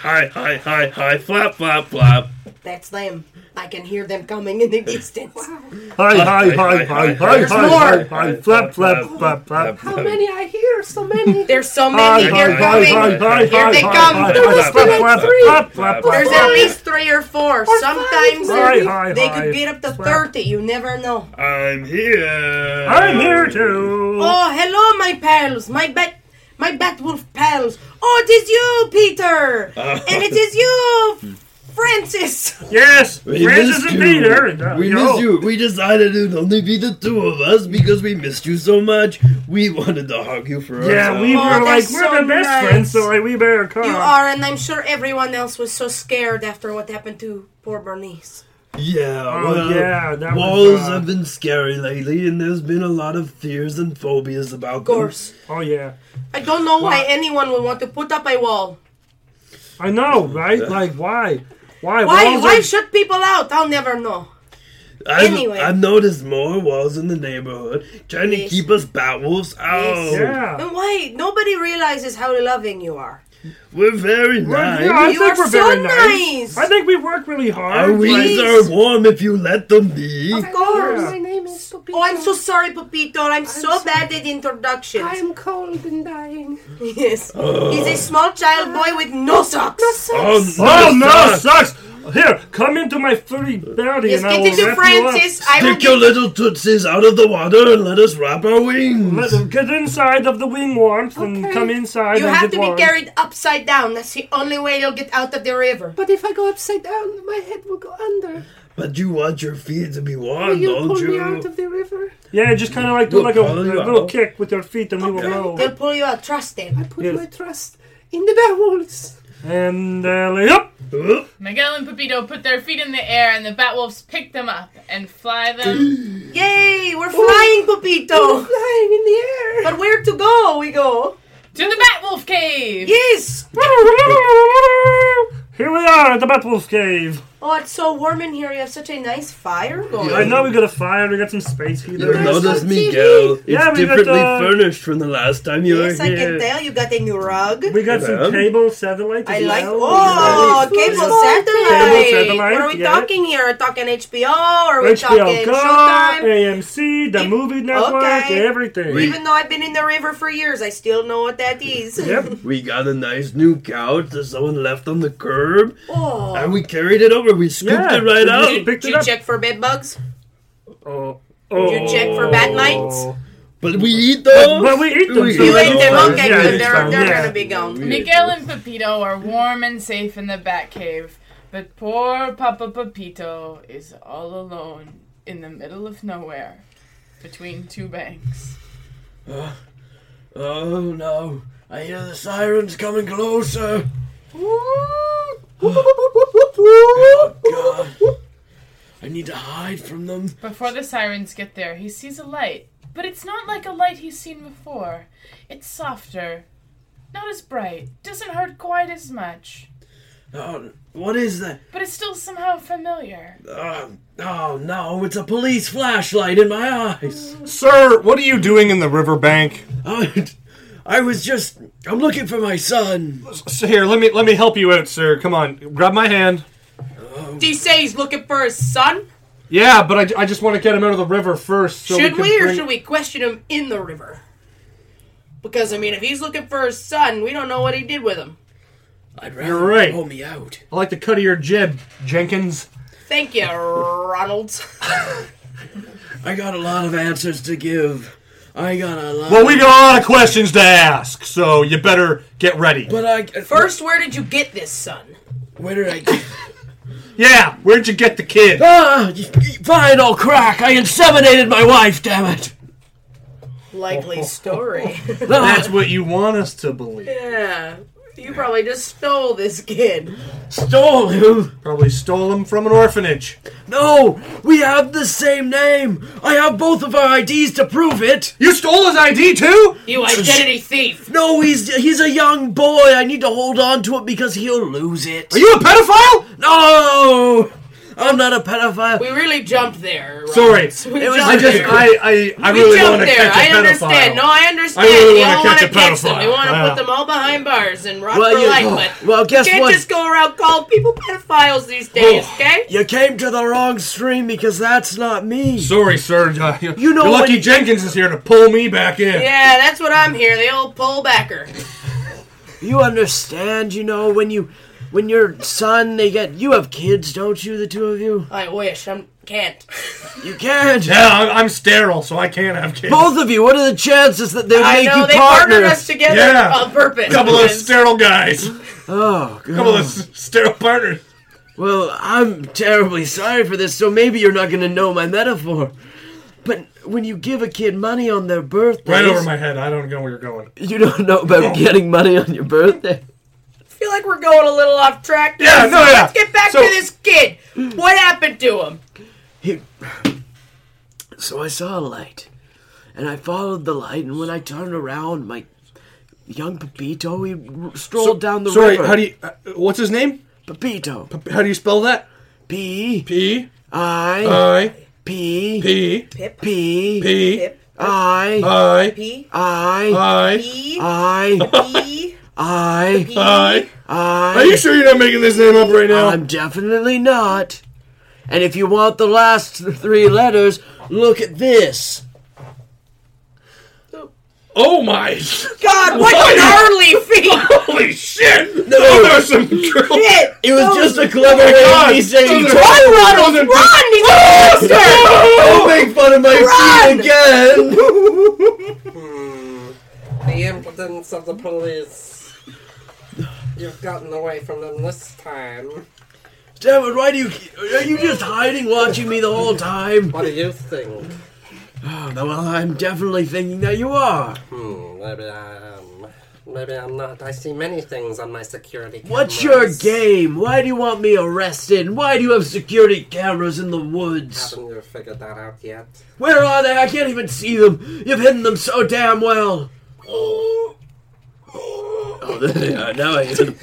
flap, flap, flap. That's them. I can hear them coming in the distance. Hi, There's more. flap, flap, flap, flap. How many I hear? So many. There's so many. They're coming. Here they come. There's at least 3 or 4. Sometimes they could get up to 30. You never know. I'm here too. Oh, hello, my pals. My bat wolf pals. Oh, it is you, Peter. And it is you, Francis. Yes, Francis and Peter. We missed you. We decided it would only be the 2 of us because we missed you so much. We wanted to hug you for Yeah, we were like, that's we're so the best nice. friends, so like, we better come. You are, and I'm sure everyone else was so scared after what happened to poor Bernice. Yeah, Oh, yeah, that walls was, have been scary lately, and there's been a lot of fears and phobias about Of course. Oh, yeah. I don't know why anyone would want to put up a wall. I know, right? Like, why? Why Walls are- shut people out? I'll never know. Anyway. I've noticed more walls in the neighborhood trying to Yes. keep us Batwolves out. Yeah. And why? Nobody realizes how loving you are. We're very nice. Yeah, I You think are we're so very nice. I think we work really hard. Our wings Please. are warm if you let them be. Of course. My name is Pepito. Oh, I'm so sorry, Pepito. I'm so bad at introductions. I'm cold and dying. Yes. He's a small child boy with no socks. Oh, no, sucks! Here, come into my furry belly Yes, and I get will into wrap Francis. I will Stick your little tootsies out of the water and let us wrap our you wings. up. Let them get inside of the wing warmth and come inside You and have get to be warm. carried upside down. That's the only way you'll get out of the river. But if I go upside down, my head will go under. But you want your feet to be Will warm, you don't pull me you? out of the river? Yeah, just kind of like do We'll like a pull you little out. kick with your feet and we will roll. They'll pull you out. Trust them. I put Yes. my trust in the Batwolves. And lay up. Miguel and Pepito put their feet in the air, and the Batwolves pick them up and fly them. Yay! We're flying, Pepito. Flying in the air. But where to go? We go. To the Batwolf cave! Yes. Here we are at the Batwolf Cave. Oh, it's so warm in here. You have such a nice fire going. I know we got a fire, we got some space You'll heaters. notice, some Miguel, it's Yeah, we got, differently furnished from the last time you Yes, were I here. can tell. You got a new rug. We got some cable satellite as I like. well. Oh, cable satellite. satellite, What are we yeah. talking here? Are we talking HBO? Or are we HBO talking Go, Showtime? AMC, the movie network, Okay. everything. Even though I've been in the river for years, I still know what that is. Yep. We got a nice new couch that someone left on the curb, Oh. and we carried it over. We scooped Yeah, it right we out. just picked Did it you up. check for bed bugs? Oh. Did you check for bat mites? But we eat those. But we eat them, so You we ate don't them, mind. okay, Yeah, good. it's They're fine, yeah. gonna be gone. Miguel and Pepito are warm and safe in the Batcave, but poor Papa Pepito is all alone in the middle of nowhere, between 2 banks. Oh no! I hear the sirens coming closer. Oh God! I need to hide from them. Before the sirens get there, he sees a light, but it's not like a light he's seen before. It's softer, not as bright, doesn't hurt quite as much, Oh, what is that? but it's still somehow familiar. Oh no! It's a police flashlight in my eyes. Sir, what are you doing in the riverbank? I was just. I'm looking for my son. So here, let me help you out, sir. Come on, grab my hand. Did he say he's looking for his son? Yeah, but I just want to get him out of the river first. So Should can we, or bring- should we question him in the river? Because, I mean, if he's looking for his son, we don't know what he did with him. I'd rather You're right. pull me out. I like the cut of your jib, Jenkins. Thank you, Ronald. I got a lot of answers to give. I got a lot. Well, we got a lot of questions to ask, so you better get ready. But First, where did you get this, son? where did I get... Yeah, where'd you get the kid? Fine, old crack. I inseminated my wife, damn it. Likely story. That's what you want us to believe. Yeah. You probably just stole this kid. Stole him? Probably stole him from an orphanage. No, we have the same name. I have both of our IDs to prove it. You stole his ID too? You identity thief. No, he's a young boy. I need to hold on to it because he'll lose it. Are you a pedophile? No, I'm not a pedophile. We really jumped there. Rob. Sorry. We was- jumped there. I We really want jumped to there. catch a I pedophile. understand. No, I understand. I really we wanna all catch want a to catch them. We pedophile. want to Yeah. put them all behind bars and rock Well, for you- life. But well, guess you can't what? just go around calling people pedophiles these days, okay? You came to the wrong stream because that's not me. Sorry, sir. You know You're lucky when- Jenkins is here to pull me back in. Yeah, that's what I'm here. The old pullbacker. You understand, when your son, you have kids, don't you, the two of you? I wish. Can't. You can't. Yeah, I'm sterile, so I can't have kids. Both of you, what are the chances that they I make know you they partnered partners? us together Yeah. on purpose. Couple of because- sterile guys. Oh, God. Couple of sterile partners. Well, I'm terribly sorry for this, so maybe you're not going to know my metaphor. But when you give a kid money on their birthday... Right over my head. I don't know where you're going. You don't know about getting money on your birthday? I feel like we're going a little off track. Yeah, no, yeah. Let's get back So- to this kid. What happened to him? So I saw a light, and I followed the light, and when I turned around, my young Pepito, he strolled down the Sorry, river. how do you... what's his name? Pepito. How do you spell that? P. P. I. I. P. P. Pip. P. P. Pip. I. I. P. I. I. P. I. P. I. P. I. I. Are you sure you're not making this name up right now? I'm definitely not. And if you want the last three letters, look at this. Oh my... God, what gnarly feet! Holy shit! No. Those are some girls. Shit! It was just a clever way God. of me saying, Those are- Run, Ronald! those are- Run! He's a monster! don't make fun of my feet again! The impotence of the police. You've gotten away from them this time. Damn it, are you just hiding watching me the whole time? What do you think? Oh, well, I'm definitely thinking that you are. Maybe I am. Maybe I'm not. I see many things on my security cameras. What's your game? Why do you want me arrested? Why do you have security cameras in the woods? Haven't you figured that out yet? Where are they? I can't even see them. You've hidden them so damn well. Oh, there they are. Now I hit them.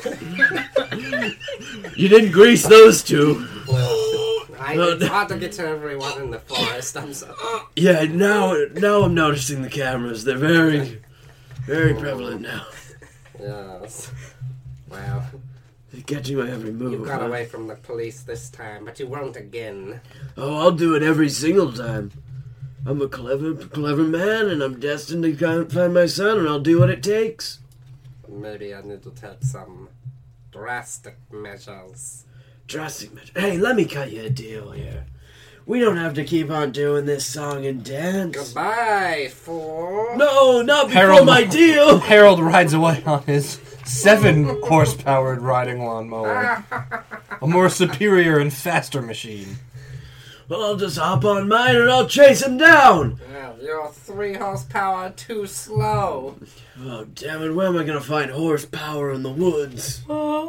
You didn't grease those two. Well, it's hard to get to everyone in the forest. I'm so... Yeah, now I'm noticing the cameras. They're very, very prevalent now. Yes. Well, They're catching my every move. you got huh? away from the police this time, but you won't again. Oh, I'll do it every single time. I'm a clever man, and I'm destined to find my son, and I'll do what it takes. Maybe I need to take some drastic measures. Drastic measure. Hey, let me cut you a deal here. We don't have to keep on doing this song and dance. Goodbye, fool. No, not before Harold- my deal. Harold rides away on his 7-horse-powered riding lawnmower. A more superior and faster machine. Well, I'll just hop on mine and I'll chase him down. Well, you're 3 horsepower too slow. Oh, damn it, where am I going to find horsepower in the woods?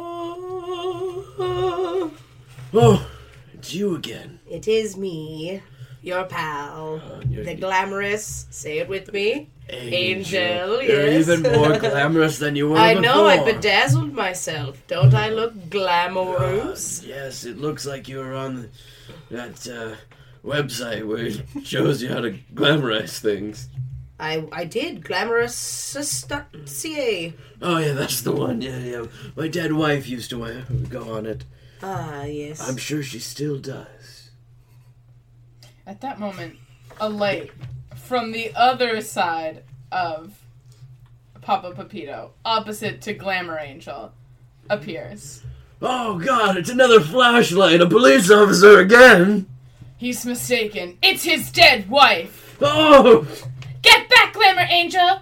Oh, it's you again. It is me, your pal, you're the glamorous, say it with me, Angel, You're yes. even more glamorous than you were I before. know, I bedazzled myself. Don't I look glamorous? Yes, it looks like you were on that website where it shows you how to glamorize things. I did, glamorous.ca. Oh, yeah, that's the one. Yeah. My dead wife used to go on it. Ah, yes. I'm sure she still does. At that moment, a light from the other side of Papa Pepito, opposite to Glamour Angel, appears. Oh, God, it's another flashlight. A police officer again. He's mistaken. It's his dead wife! Oh, Get back, Glamour Angel!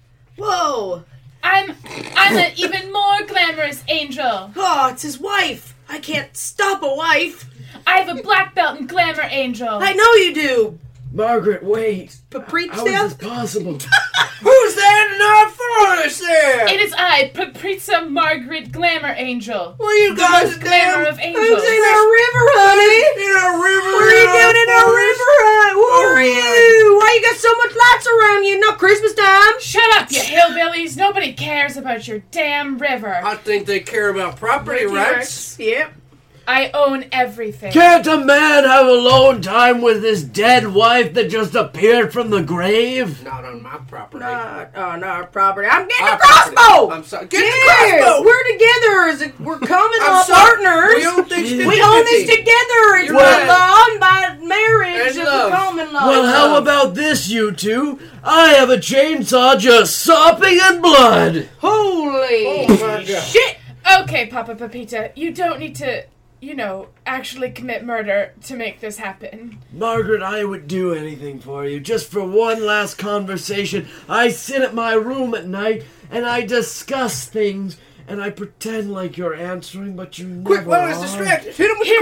Whoa! I'm an even more glamorous angel. Oh, it's his wife. I can't stop a wife. I have a black belt in Glamour Angel. I know you do. Margaret, wait. Paprika How is this possible? Who's that in our forest there? It is I, Paprika Margaret Glamour Angel. Well, you guys most glamour of angels. Who's in our river, honey? in a river. What are you doing in our river, honey? Who are you? Why you got so much lights around you? Not Christmas time. Shut up, you hillbillies. Nobody cares about your damn river. I think they care about property rights. Yep. I own everything. Can't a man have alone time with his dead wife that just appeared from the grave? Not on my property. Not on our property. I'm getting Our a crossbow. property. I'm sorry. Get the crossbow. We're together. We're common I'm law sorry. partners. We own things We own this 50-50. together. It's You're by right. law and by marriage. And It's love. a common law. Well, how about this, you two? I have a chainsaw just sopping in blood. Holy Oh, my God. shit! Okay, Papa Pepita, you don't need to, actually commit murder to make this happen. Margaret, I would do anything for you. Just for one last conversation. I sit at my room at night and I discuss things and I pretend like you're answering, but you never Quick, one is are. distracted. Hit him with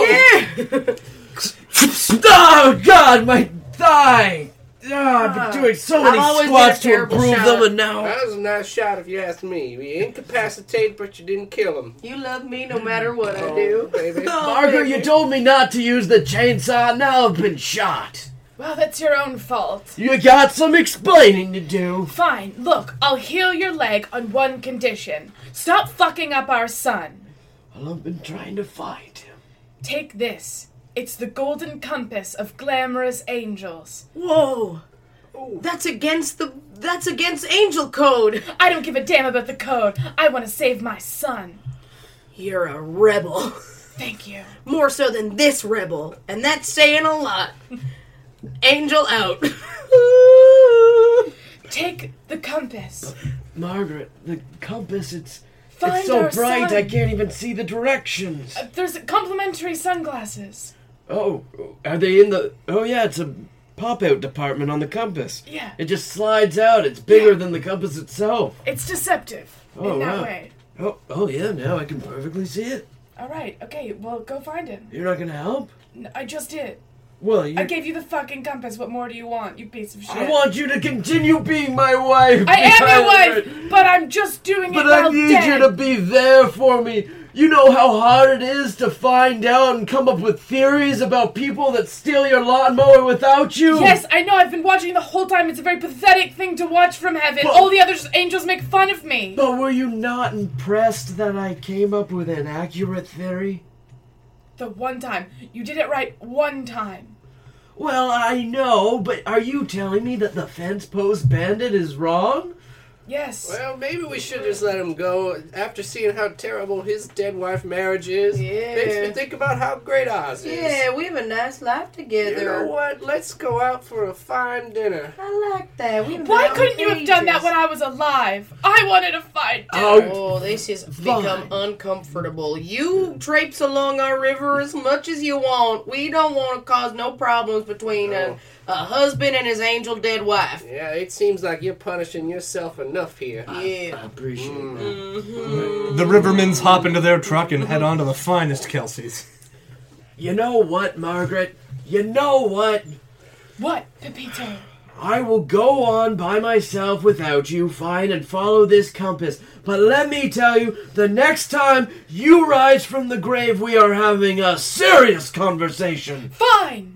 the crossbow. Oh, God, my thigh! I've been doing so many I've always been squats a to terrible improve shot. them, and now... That was a nice shot if you ask me. You incapacitated, but you didn't kill him. You love me no matter what I do. Baby. Margaret, you told me not to use the chainsaw, now I've been shot. Well, that's your own fault. You got some explaining to do. Fine, look, I'll heal your leg on one condition. Stop fucking up our son. Well, I've been trying to find him. Take this. It's the golden compass of glamorous angels. Whoa! That's against angel code. I don't give a damn about the code. I want to save my son. You're a rebel. Thank you. More so than this rebel, and that's saying a lot. Angel out. Take the compass. Margaret, the compass, it's Find so our bright son. I can't even see the directions. There's complimentary sunglasses. Oh, are they in the... Oh, yeah, it's a pop-out department on the compass. Yeah. It just slides out. It's bigger than the compass itself. It's deceptive Oh, in that wow. way. Oh, yeah, now I can perfectly see it. All right, okay, well, go find him. You're not gonna help? I just did. Well, I gave you the fucking compass. What more do you want, you piece of shit? I want you to continue being my wife. I am your Margaret. wife, but I'm just doing But it while I need dead. you to be there for me. You know how hard it is to find out and come up with theories about people that steal your lawnmower without you? Yes, I know. I've been watching the whole time. It's a very pathetic thing to watch from heaven. But- All the other angels make fun of me. But were you not impressed that I came up with an accurate theory? The one time. You did it right one time. Well, I know, but are you telling me that the fence post bandit is wrong? Yes. Well, maybe we should just let him go. After seeing how terrible his dead wife marriage is, Yeah. makes me think about how great Oz is. Yeah, we have a nice life together. You know what? Let's go out for a fine dinner. I like that. We haven't Why been out couldn't you in have done that ages. when I was alive? I wanted to fight dinner. Oh, this has become uncomfortable. You traipse along our river as much as you want. We don't want to cause no problems between a husband and his angel dead wife. Yeah, it seems like you're punishing yourself enough here. Yeah. I appreciate that. The Rivermans hop into their truck and head on to the finest Kelsey's. You know what, Margaret? You know what? What, Pepito? I will go on by myself without you, fine, and follow this compass. But let me tell you, the next time you rise from the grave, we are having a serious conversation. Fine.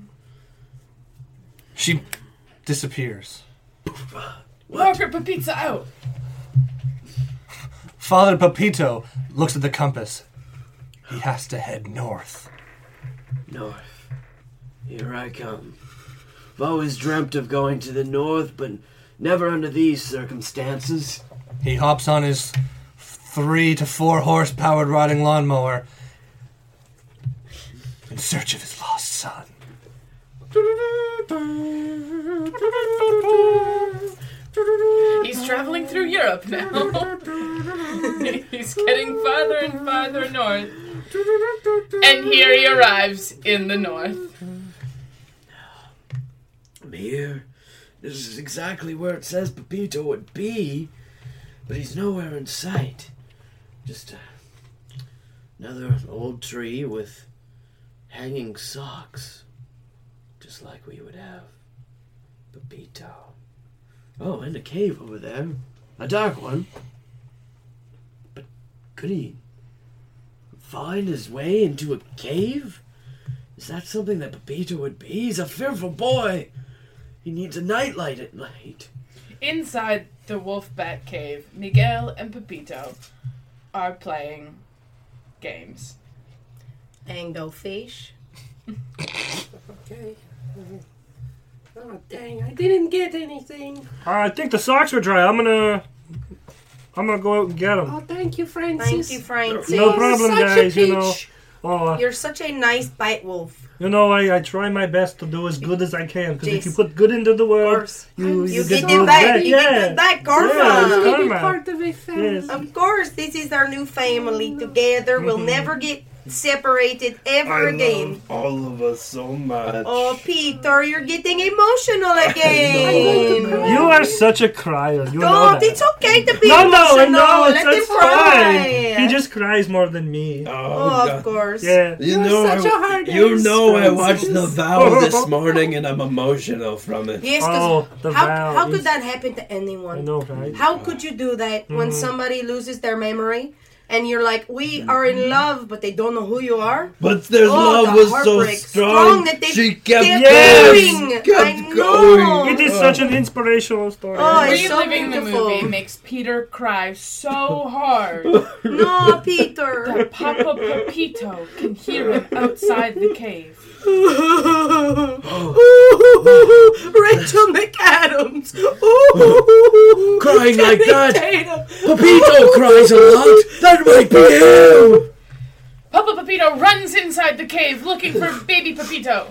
She disappears. Margaret Pepita out. Father Pepito looks at the compass. He has to head north. North. Here I come. I've always dreamt of going to the north, but never under these circumstances. He hops on his 3 to 4 horse-powered riding lawnmower in search of his lost son. He's traveling through Europe now. He's getting farther and farther north. And here he arrives in the north. I'm here, This is exactly where it says Pepito would be, but he's nowhere in sight. Just another old tree with hanging socks, just like we would have Pepito. Oh, and a cave over there. A dark one. But could he find his way into a cave? Is that something that Pepito would be? He's a fearful boy. He needs a nightlight at night. Inside the wolf bat cave, Miguel and Pepito are playing games. Anglefish. Okay. Oh, dang, I didn't get anything. I think the socks are dry. I'm gonna go out and get them. Oh, thank you, Francis. Thank you, Francis. No problem, Such a guys. You know. peach. Oh, You're such a nice bite wolf. you know, I try my best to do as good as I can. Because if Jeez. you put good into the Of world, course. you You get get good it back. You Yeah. get it back, Karma. Yeah. To be Karma. part of a family. Yes. Of course, this is our new family together. We'll never get separated ever again. all of us so much. Oh, Peter, you're getting emotional again. You are such a crier. You know Don't. that. It's okay to be No, emotional. no, Let him it's cry. fine. He just cries more than me. Oh, of course. Yeah. You You're know, such a hard you ass, know, I Francis. watched The Vow this morning and I'm emotional from it. Yes, Oh, the because vow how could is- that happen to I anyone? know, right? How could you do that when somebody loses their memory and you're like, we are in love, but they don't know who you are? But their Oh, love the was so heartbreak. strong That they she kept going. I kept know. going. It is such an inspirational story. Oh, it's so Reliving the beautiful. movie makes Peter cry so hard No, Peter. that Papa Pepito can hear him outside the cave. Rachel McAdams. Crying like that. Tatum. Pepito cries a lot. That might be him. Papa Pepito runs inside the cave looking for baby Pepito.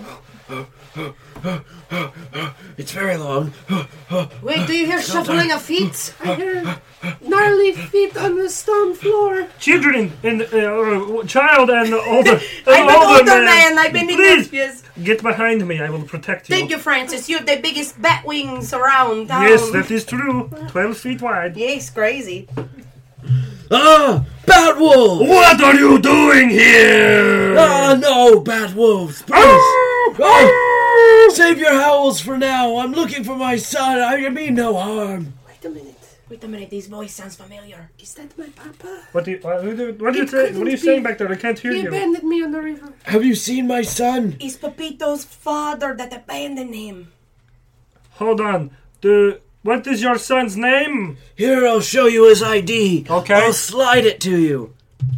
It's very long. Wait, do you hear shuffling of feet? I heard gnarly feet on the stone floor. Children and child and older. I'm an older man. I've been in Please this. get behind me. I will protect you. Thank you, Francis. You have the biggest bat wings around town. Yes, that is true. 12 feet wide. Yes, crazy. Ah, Batwolf! What are you doing here? Ah, no, Batwolves, please! Oh, save your howls for now. I'm looking for my son. I mean no harm. Wait a minute. Wait a minute. This voice sounds familiar. Is that my papa? What are you saying? It What are you couldn't saying be. back there? I can't hear He you. abandoned me on the river. Have you seen my son? It's Pepito's father that abandoned him. Hold on. What is your son's name? Here, I'll show you his ID. Okay. I'll slide it to you.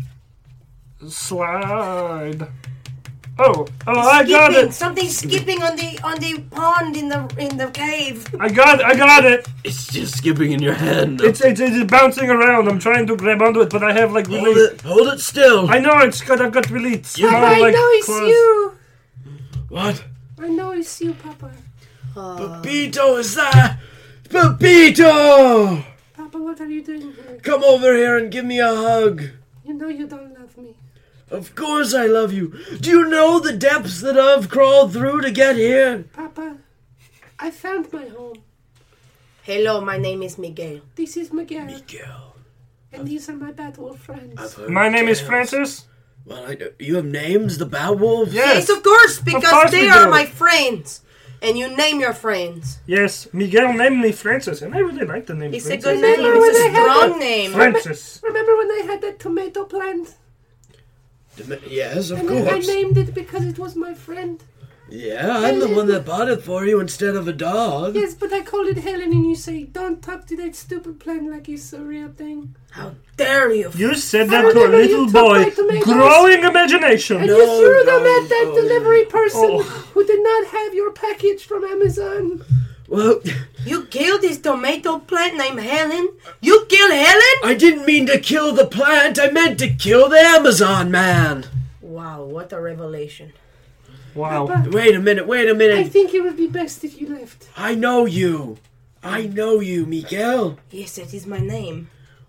Slide. Oh, I got Skipping. it. Something skipping on the pond in the cave. I got it. It's just skipping in your hand. It's bouncing around. I'm trying to grab onto it, but I have like really. Hold it still. I know I've got really small Papa, I like know it's claws. you. What? I know it's you, Papa. Pepito, is that? Pepito! Papa, what are you doing here? Come over here and give me a hug. You know you don't love me. Of course I love you. Do you know the depths that I've crawled through to get here? Papa, I found my home. Hello, my name is Miguel. This is Miguel, Miguel. and these are my Batwolf friends. My name is Francis. Well, you have names, the Batwolves? Yes, of course, because course they we are do. my friends. And you name your friends. Yes, Miguel named me Francis, and I really like the name It's a Francis. good name. Remember when It's a I had strong name. Francis. Remember when I had that tomato plant? Yes, of And I course. named it because it was my friend. Yeah, I'm the one that bought it for you instead of a dog. Yes, but I called it Helen, and you say, don't talk to that stupid plant like it's a real thing. How dare you? You said I that to a remember you little took boy. my tomatoes. Growing imagination. And No, you threw them no, at that no, delivery person Oh. who did not have your package from Amazon. Well, You killed this tomato plant named Helen? You killed Helen? I didn't mean to kill the plant. I meant to kill the Amazon man. Wow, what a revelation. Wow. Papa, Wait a minute, I think it would be best if you left. I know you. I know you, Miguel. Yes, that is my name.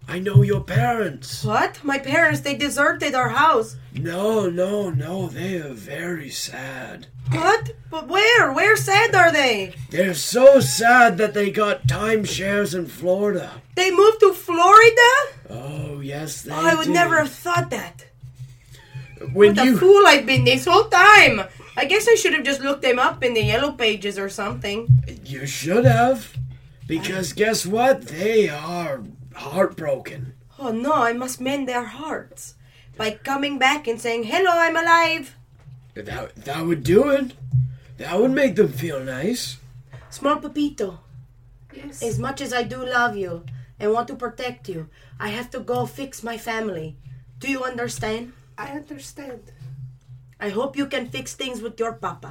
I know your parents. What? My parents, they deserted our house. No, they are very sad. What? But where? Where sad are they? They're so sad that they got timeshares in Florida. They moved to Florida? Oh, yes, they I would did. never have thought that. When What a fool I've been this whole time. I guess I should have just looked them up in the yellow pages or something. You should have. Because guess what? They are heartbroken. Oh no, I must mend their hearts. By coming back and saying, hello, I'm alive. That would do it. That would make them feel nice. Small Pepito, Yes. as much as I do love you and want to protect you, I have to go fix my family. Do you understand? I understand. I hope you can fix things with your papa.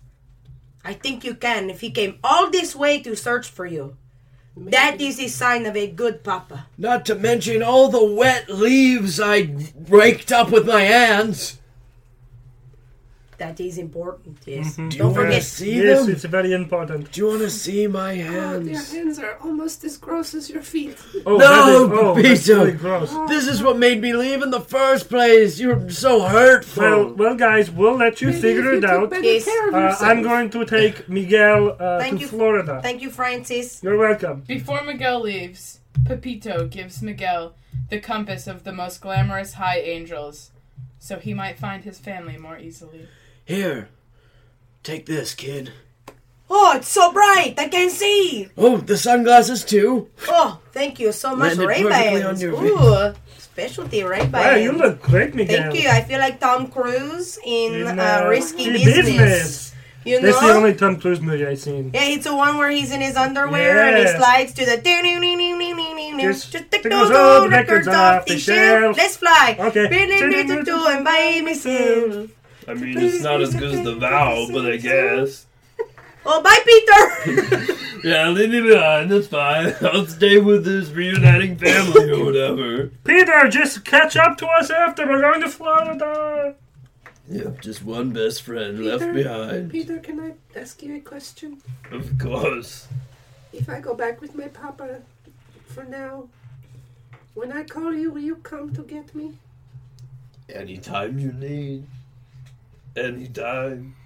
I think you can if he came all this way to search for you. That is a sign of a good papa. Not to mention all the wet leaves I raked up with my hands. That is important, yes. Do you Don't want to forget. see Yes, them? it's very important. Do you want to see my Oh, your hands? hands are almost as gross as your feet. Oh, No, that's Pepito. really gross. This is what made me leave in the first place. You're so hurtful. Well, guys, we'll let you Maybe figure if it you took out. better Yes. care of yourself. I'm going to take Miguel Thank to you. Florida. Thank you, Francis. You're welcome. Before Miguel leaves, Pepito gives Miguel the compass of the most glamorous high angels, so he might find his family more easily. Here, take this, kid. Oh, it's so bright. I can see. Oh, the sunglasses too. Oh, thank you so much, Landed perfectly on Ray-Bans. your Ooh, specialty Ray-Bans. Wow, you look great, Miguel. Thank you. I feel like Tom Cruise in Risky Risky Business. You That's the know? only Tom Cruise movie I've seen. Yeah, it's the one where he's in his underwear and he Yeah. slides to the. Just Just take take those those old old records records off the shelf. Let's fly. Okay. And by myself. I mean, it's not as good as The Vow, but I guess. Oh, bye, Peter. Yeah, leave me behind, that's fine. I'll stay with this reuniting family or whatever. Peter, just catch up to us after. We're going to Florida. Yep, just one best friend left behind. Peter, can I ask you a question? Of course. If I go back with my papa for now, when I call you, will you come to get me? Anytime you need. Anytime.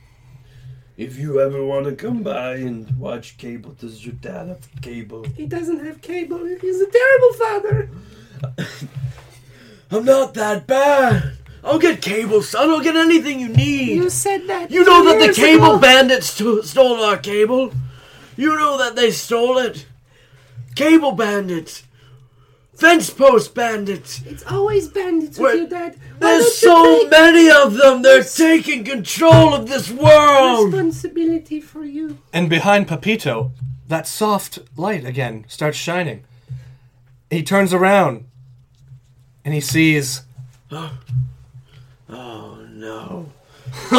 If you ever want to come by and watch cable, does your dad have cable? He doesn't have cable. He's a terrible father. I'm not that bad. I'll get cable, son. I'll get anything you need. You said that. You know that the years cable ago. bandits stole our cable? You know that they stole it? Cable bandits. Fence post bandits. It's always bandits Where- with your dad. Why There's don't so you take many of them. They're taking control of this world. responsibility for you? And behind Pepito, that soft light again starts shining. He turns around and he sees Oh no. We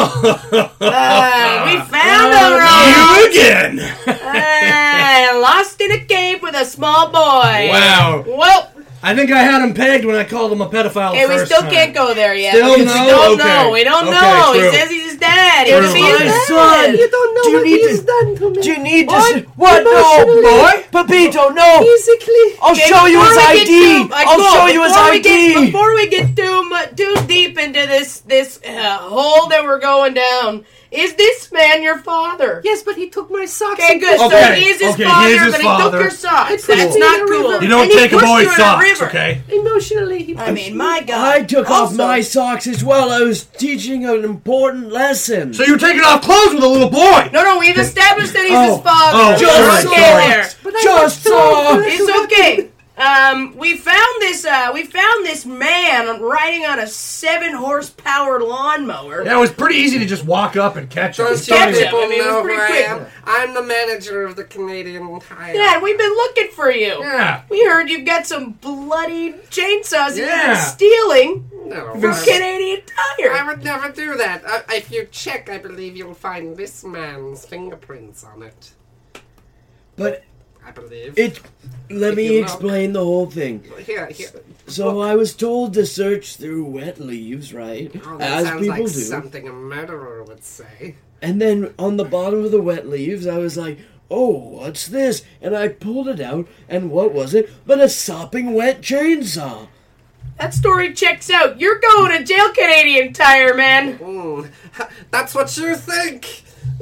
found him, Ron. you again. Lost in a cave with a small boy. Wow. Well, I think I had him pegged when I called him a pedophile. okay, we first still time. can't go there yet. Still because no? we don't Okay. know. We don't Okay, know. true. He says he's his dad. He True. could be his My dad. son. You don't know Do you what need he's to- done to me. Do you need to What? see? What? No, Emotionally. boy. Pepito, no. Physically. I'll Okay, show you his before we ID. get too- I'll show you his before we ID. before we get too deep into this hole that we're going down, is this man your father? Yes, but he took my socks. Okay, and good. pushed So Okay, he is his okay, father, he is his but he father. took your socks. pushed That's me not in a cool. river. You don't And he take a pushed boy's you in socks, river. okay? Emotionally, he pushed I mean, me. my God. I took off Also- my socks as well. I was teaching an important lesson. So you're taking off clothes with a little boy. No, we've established that he's Oh, his father. oh, just We're sorry, okay sorry. there. But I Just saw. It's okay. We found this man riding on a 7-horsepower lawnmower. Yeah, it was pretty easy to just walk up and catch him. Don't Catch you him. people I mean, it was know pretty who I quick. am? I'm the manager of the Canadian Tire. Dad, we've been looking for you. Yeah. We heard you've got some bloody chainsaws that you've Yeah. been stealing No, from I- Canadian Tire. I would never do that. If you check, I believe you'll find this man's fingerprints on it. But I believe. let If me you look- explain the whole thing. Here. So I was told to search through wet leaves, right? Oh, that As sounds people like do. something a murderer would say. And then on the bottom of the wet leaves, I was like, oh, what's this? And I pulled it out, and what was it but a sopping wet chainsaw? That story checks out. You're going to jail, Canadian Tire Man. That's what you think.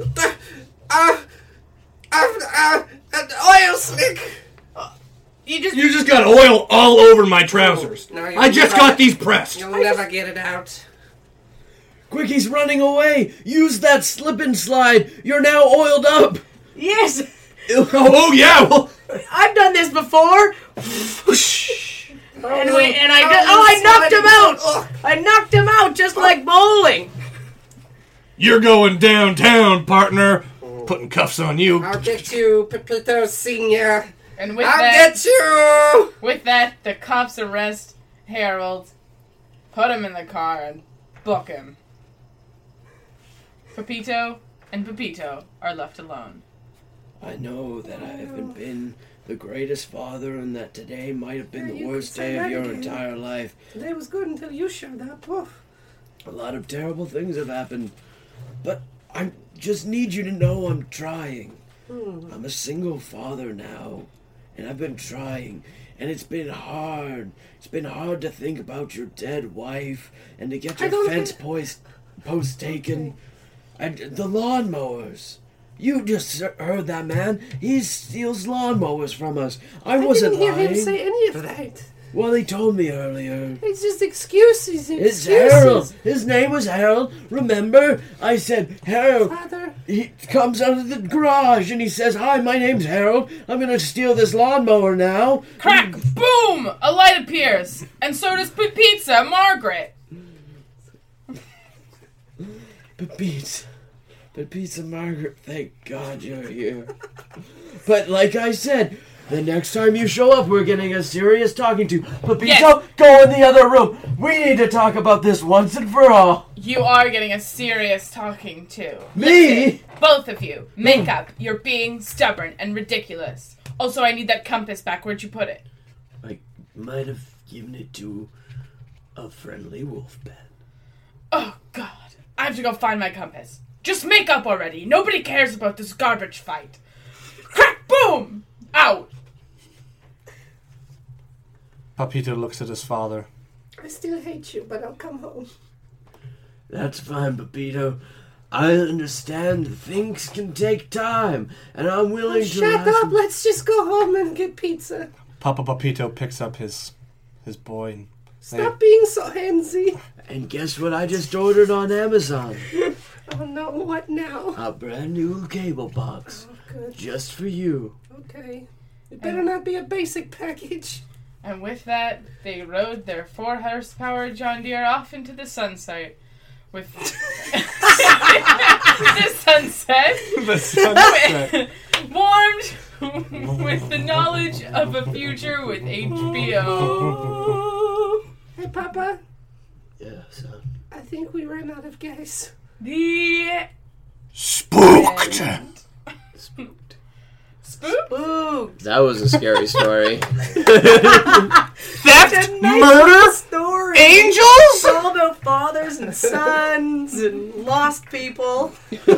An oil slick. You just You just got oil all over my trousers. No, you I just never- got these pressed. You'll never get it out. Quick, he's running away! Use that slip and slide! You're now oiled up! yes. Oh yeah, well, I've done this before. And I knocked him out. I knocked him out just like bowling. you're going downtown, partner. Putting cuffs on you. I'll get you, Pepito Senior. And with I'll that, get you. with that, the cops arrest Harold, put him in the car, and book him. Pepito and Pepito are left alone. I know that I haven't been the greatest father and that today might have been Yeah, the you worst could say day of that your again. entire life. Today was good until you showed up. Oh. A lot of terrible things have happened. But I just need you to know I'm trying. I'm a single father now. And I've been trying. And it's been hard. It's been hard to think about your dead wife and to get I your don't fence get- post taken. And the lawnmowers. You just heard that man. He steals lawnmowers from us. I wasn't didn't hear lying. him say any of that. Well, he told me earlier. It's just excuses. It's Excuses. Harold. His name was Harold. Remember? I said, Harold. Father. He comes out of the garage and he says, hi, my name's Harold. I'm going to steal this lawnmower now. Crack! Boom! A light appears, and so does Pizza Margaret. But Pizza Margaret, thank God you're here. But like I said, the next time you show up, we're getting a serious talking to. Pepito, Yes. go in the other room. We need to talk about this once and for all. You are getting a serious talking to. Me? Both of you. Make up. You're being stubborn and ridiculous. Also, I need that compass back. Where'd you put it? I might have given it to a friendly wolf pen. Oh, God. I have to go find my compass. Just make up already. Nobody cares about this garbage fight. Crack! Boom! Out! Papito looks at his father. I still hate you, but I'll come home. That's fine, Pepito. I understand things can take time, and I'm willing to... Shut up. Let's just go home and get pizza. Papa Papito picks up his boy and Stop being so handsy. And guess what I just ordered on Amazon? Oh no, what now? A brand new cable box. Oh, good. Just for you. Okay. It better not be a basic package. And with that, they rode their 4-horsepower John Deere off into the sunset. With the sunset. the sunset. Warmed with the knowledge of a future with HBO. Hey, Papa. Yeah, son. I think we ran out of gas. The Spooked. Spooked. Spooked. That was a scary story. Theft, Nice murder, story. angels. All about fathers and sons and lost people.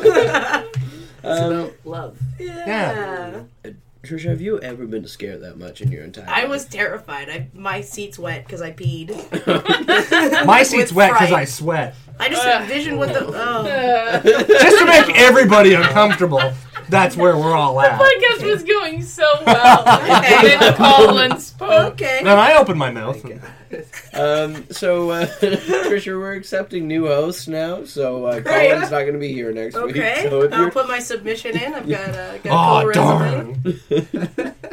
Love. Yeah. Trisha, have you ever been scared that much in your entire life? I was terrified. My seat's wet because I peed. My seat's With wet because fright. I sweat. I just envisioned what the... Oh. Just to make everybody uncomfortable. That's where we're all at. Podcast was going so well. And then Colin spoke. Okay. Then I opened my mouth. And Trisha, we're accepting new hosts now, so Colin's not going to be here next week. Okay. So if I'll you're... put my submission in. I've got a oh, full resume.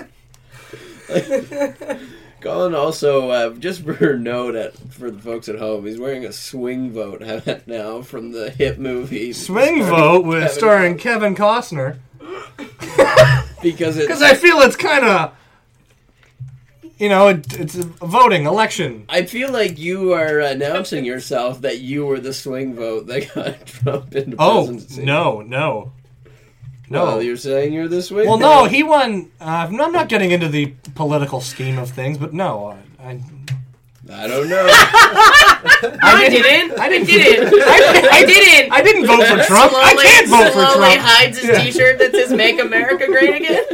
darn. Colin also, just for a note for the folks at home, he's wearing a swing vote hat now from the hit movie Swing vote with starring Kevin Costner. because I feel it's kind of, it's a voting election. I feel like you are announcing yourself that you were the swing vote that got Trump into Oh, presidency. no. Well, you're saying you're the swing Well, vote. no, he won. I'm not getting into the political scheme of things, but no, I don't know. I didn't. I didn't vote for Trump. I can't vote for Slowly Trump. hides his T-shirt that says "Make America Great Again."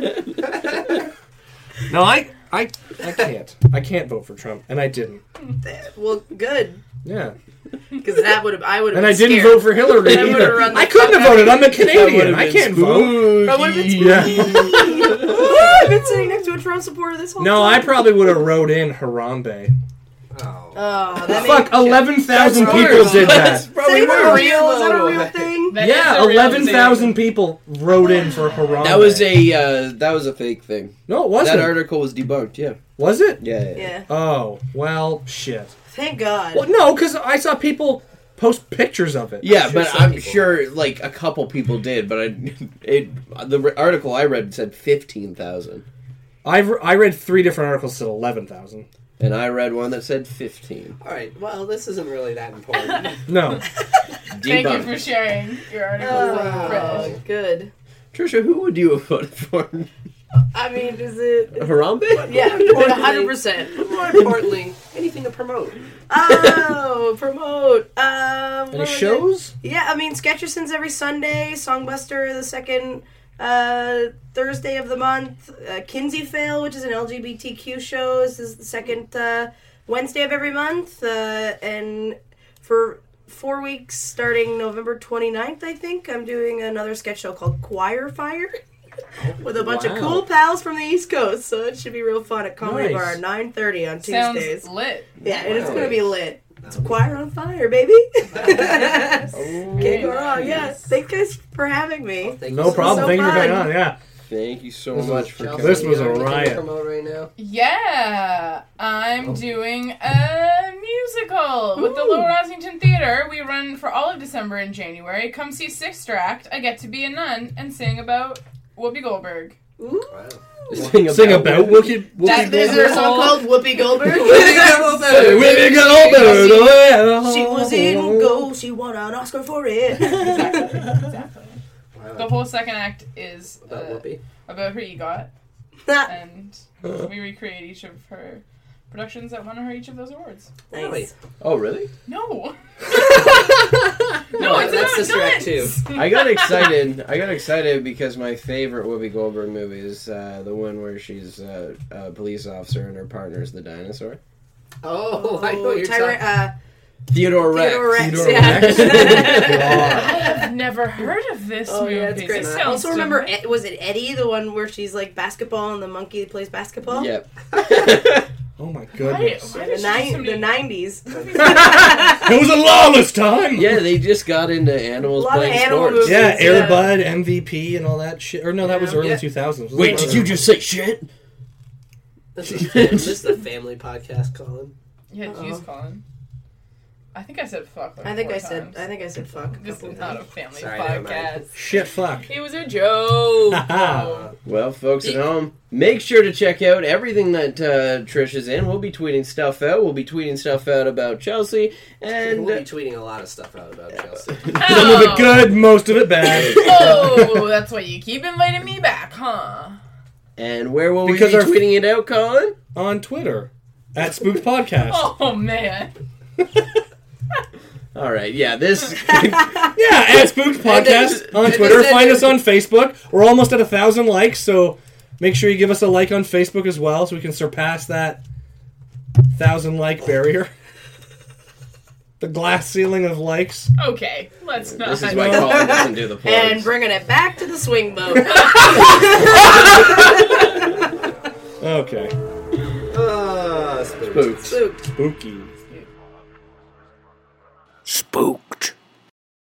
No, I can't. I can't vote for Trump, and I didn't. Well, good, Yeah. because I would have. And I didn't vote for Hillary I would've either. run the I couldn't have fuck out voted. of I'm a Canadian. I can't vote. I would have been. Yeah. I've been sitting next to a Trump supporter this whole No, time. I probably would have wrote in Harambe. Oh. Oh, that Fuck, 11,000 That's people worse. did Is that. that real? Is that a real thing? That Yeah, is a real 11,000 people wrote in for Harambe. That was a fake thing. No, it wasn't. That article was debunked. Yeah. Was it? Yeah. Yeah. Oh, well, shit. Thank God. Well, no, because I saw people post pictures of it. Yeah, sure but some I'm people- sure like a couple people did, but the article I read said 15,000, I read 3 different articles that said 11,000. and I read one that said 15. All right. Well, this isn't really that important. No. Thank you Debunked. for sharing your article. Oh, good. Trisha, who would you have voted for? I mean, is it? Harambe? Yeah, 100%. More importantly, anything to promote. Oh, promote. What Any was it? shows? Yeah, I mean, Sketcherson's every Sunday. Songbuster the second Thursday of the month. Kinsey Fail, which is an LGBTQ show, is the second Wednesday of every month. And for 4 weeks, starting November 29th, I think, I'm doing another sketch show called Choir Fire. With a bunch of Wow. cool pals from the East Coast, so it should be real fun at Comedy Nice. Bar 9:30 on Tuesdays. Sounds lit. Yeah, and it's gonna be lit. It's choir on fire, baby. Can't go wrong. Yeah, thanks guys for having me. Thank No you so problem. so Thank you for fun. coming on. Yeah. Thank you so This much for Chelsea, coming. This was you a have anything to riot. promote right now? Yeah, I'm doing a musical with the Lower Ossington Theatre. We run for all of December and January. Come see Sixth Act. I get to be a nun and sing about Whoopi Goldberg. Ooh. Wow. Sing about Wookie That Is there a song called Whoopi Goldberg? Whoopi Goldberg. Oh, yeah. She was in Go. She won an Oscar for it. Exactly. Wow. The whole second act is About Whoopi. about her EGOT, and we recreate each of her productions that won her each of those awards. Nice. Oh, really? No. No, it's that's about Sister Act nuns. 2. I got excited because my favorite Whoopi Goldberg movie is the one where she's a police officer and her partner's the dinosaur. Oh, I know what you're Tyrant, talking. Theodore Rex. Theodore Rex. Theodore Yeah. Rex. I've never heard of this Oh movie. yeah, it's great. This I sounds also remember, delicious. was it Eddie, the one where she's like basketball and the monkey plays basketball? Yep. Oh my Why- goodness. why The, did she do so the many- 90s. It was a lawless time. Yeah, they just got into animals A lot of playing animal sports. movies. Yeah, Yeah. Airbud, MVP, and all that shit. Or no, that was Yeah. early Yeah. 2000s. Wait, did you just say shit? This is the family podcast, Colin. Yeah, jeez, Colin. I think I said fuck. Like I think 4 I said fuck. a This couple is not a times. family Sorry, never mind. podcast. Shit, fuck. It was a joke. Haha. Well, folks at home, make sure to check out everything that Trish is in. We'll be tweeting stuff out. We'll be tweeting stuff out about Chelsea. And We'll be tweeting a lot of stuff out about Chelsea. Some of it good, most of it bad. Oh, that's why you keep inviting me back, huh? and where will Because we our- be tweeting it out, Colin? On Twitter. At Spooked Podcast. Oh man. All right, yeah, this... Yeah, at Spooked Podcast on and Twitter. then- Find us on Facebook. We're almost at 1,000 likes, so make sure you give us a like on Facebook as well so we can surpass that 1,000 like barrier. The glass ceiling of likes. Okay, let's not. This is why Colin doesn't do the plugs. And bringing it back to the swing boat. Okay. Spooked. Spooked. Spooked. Spooky. Spooked.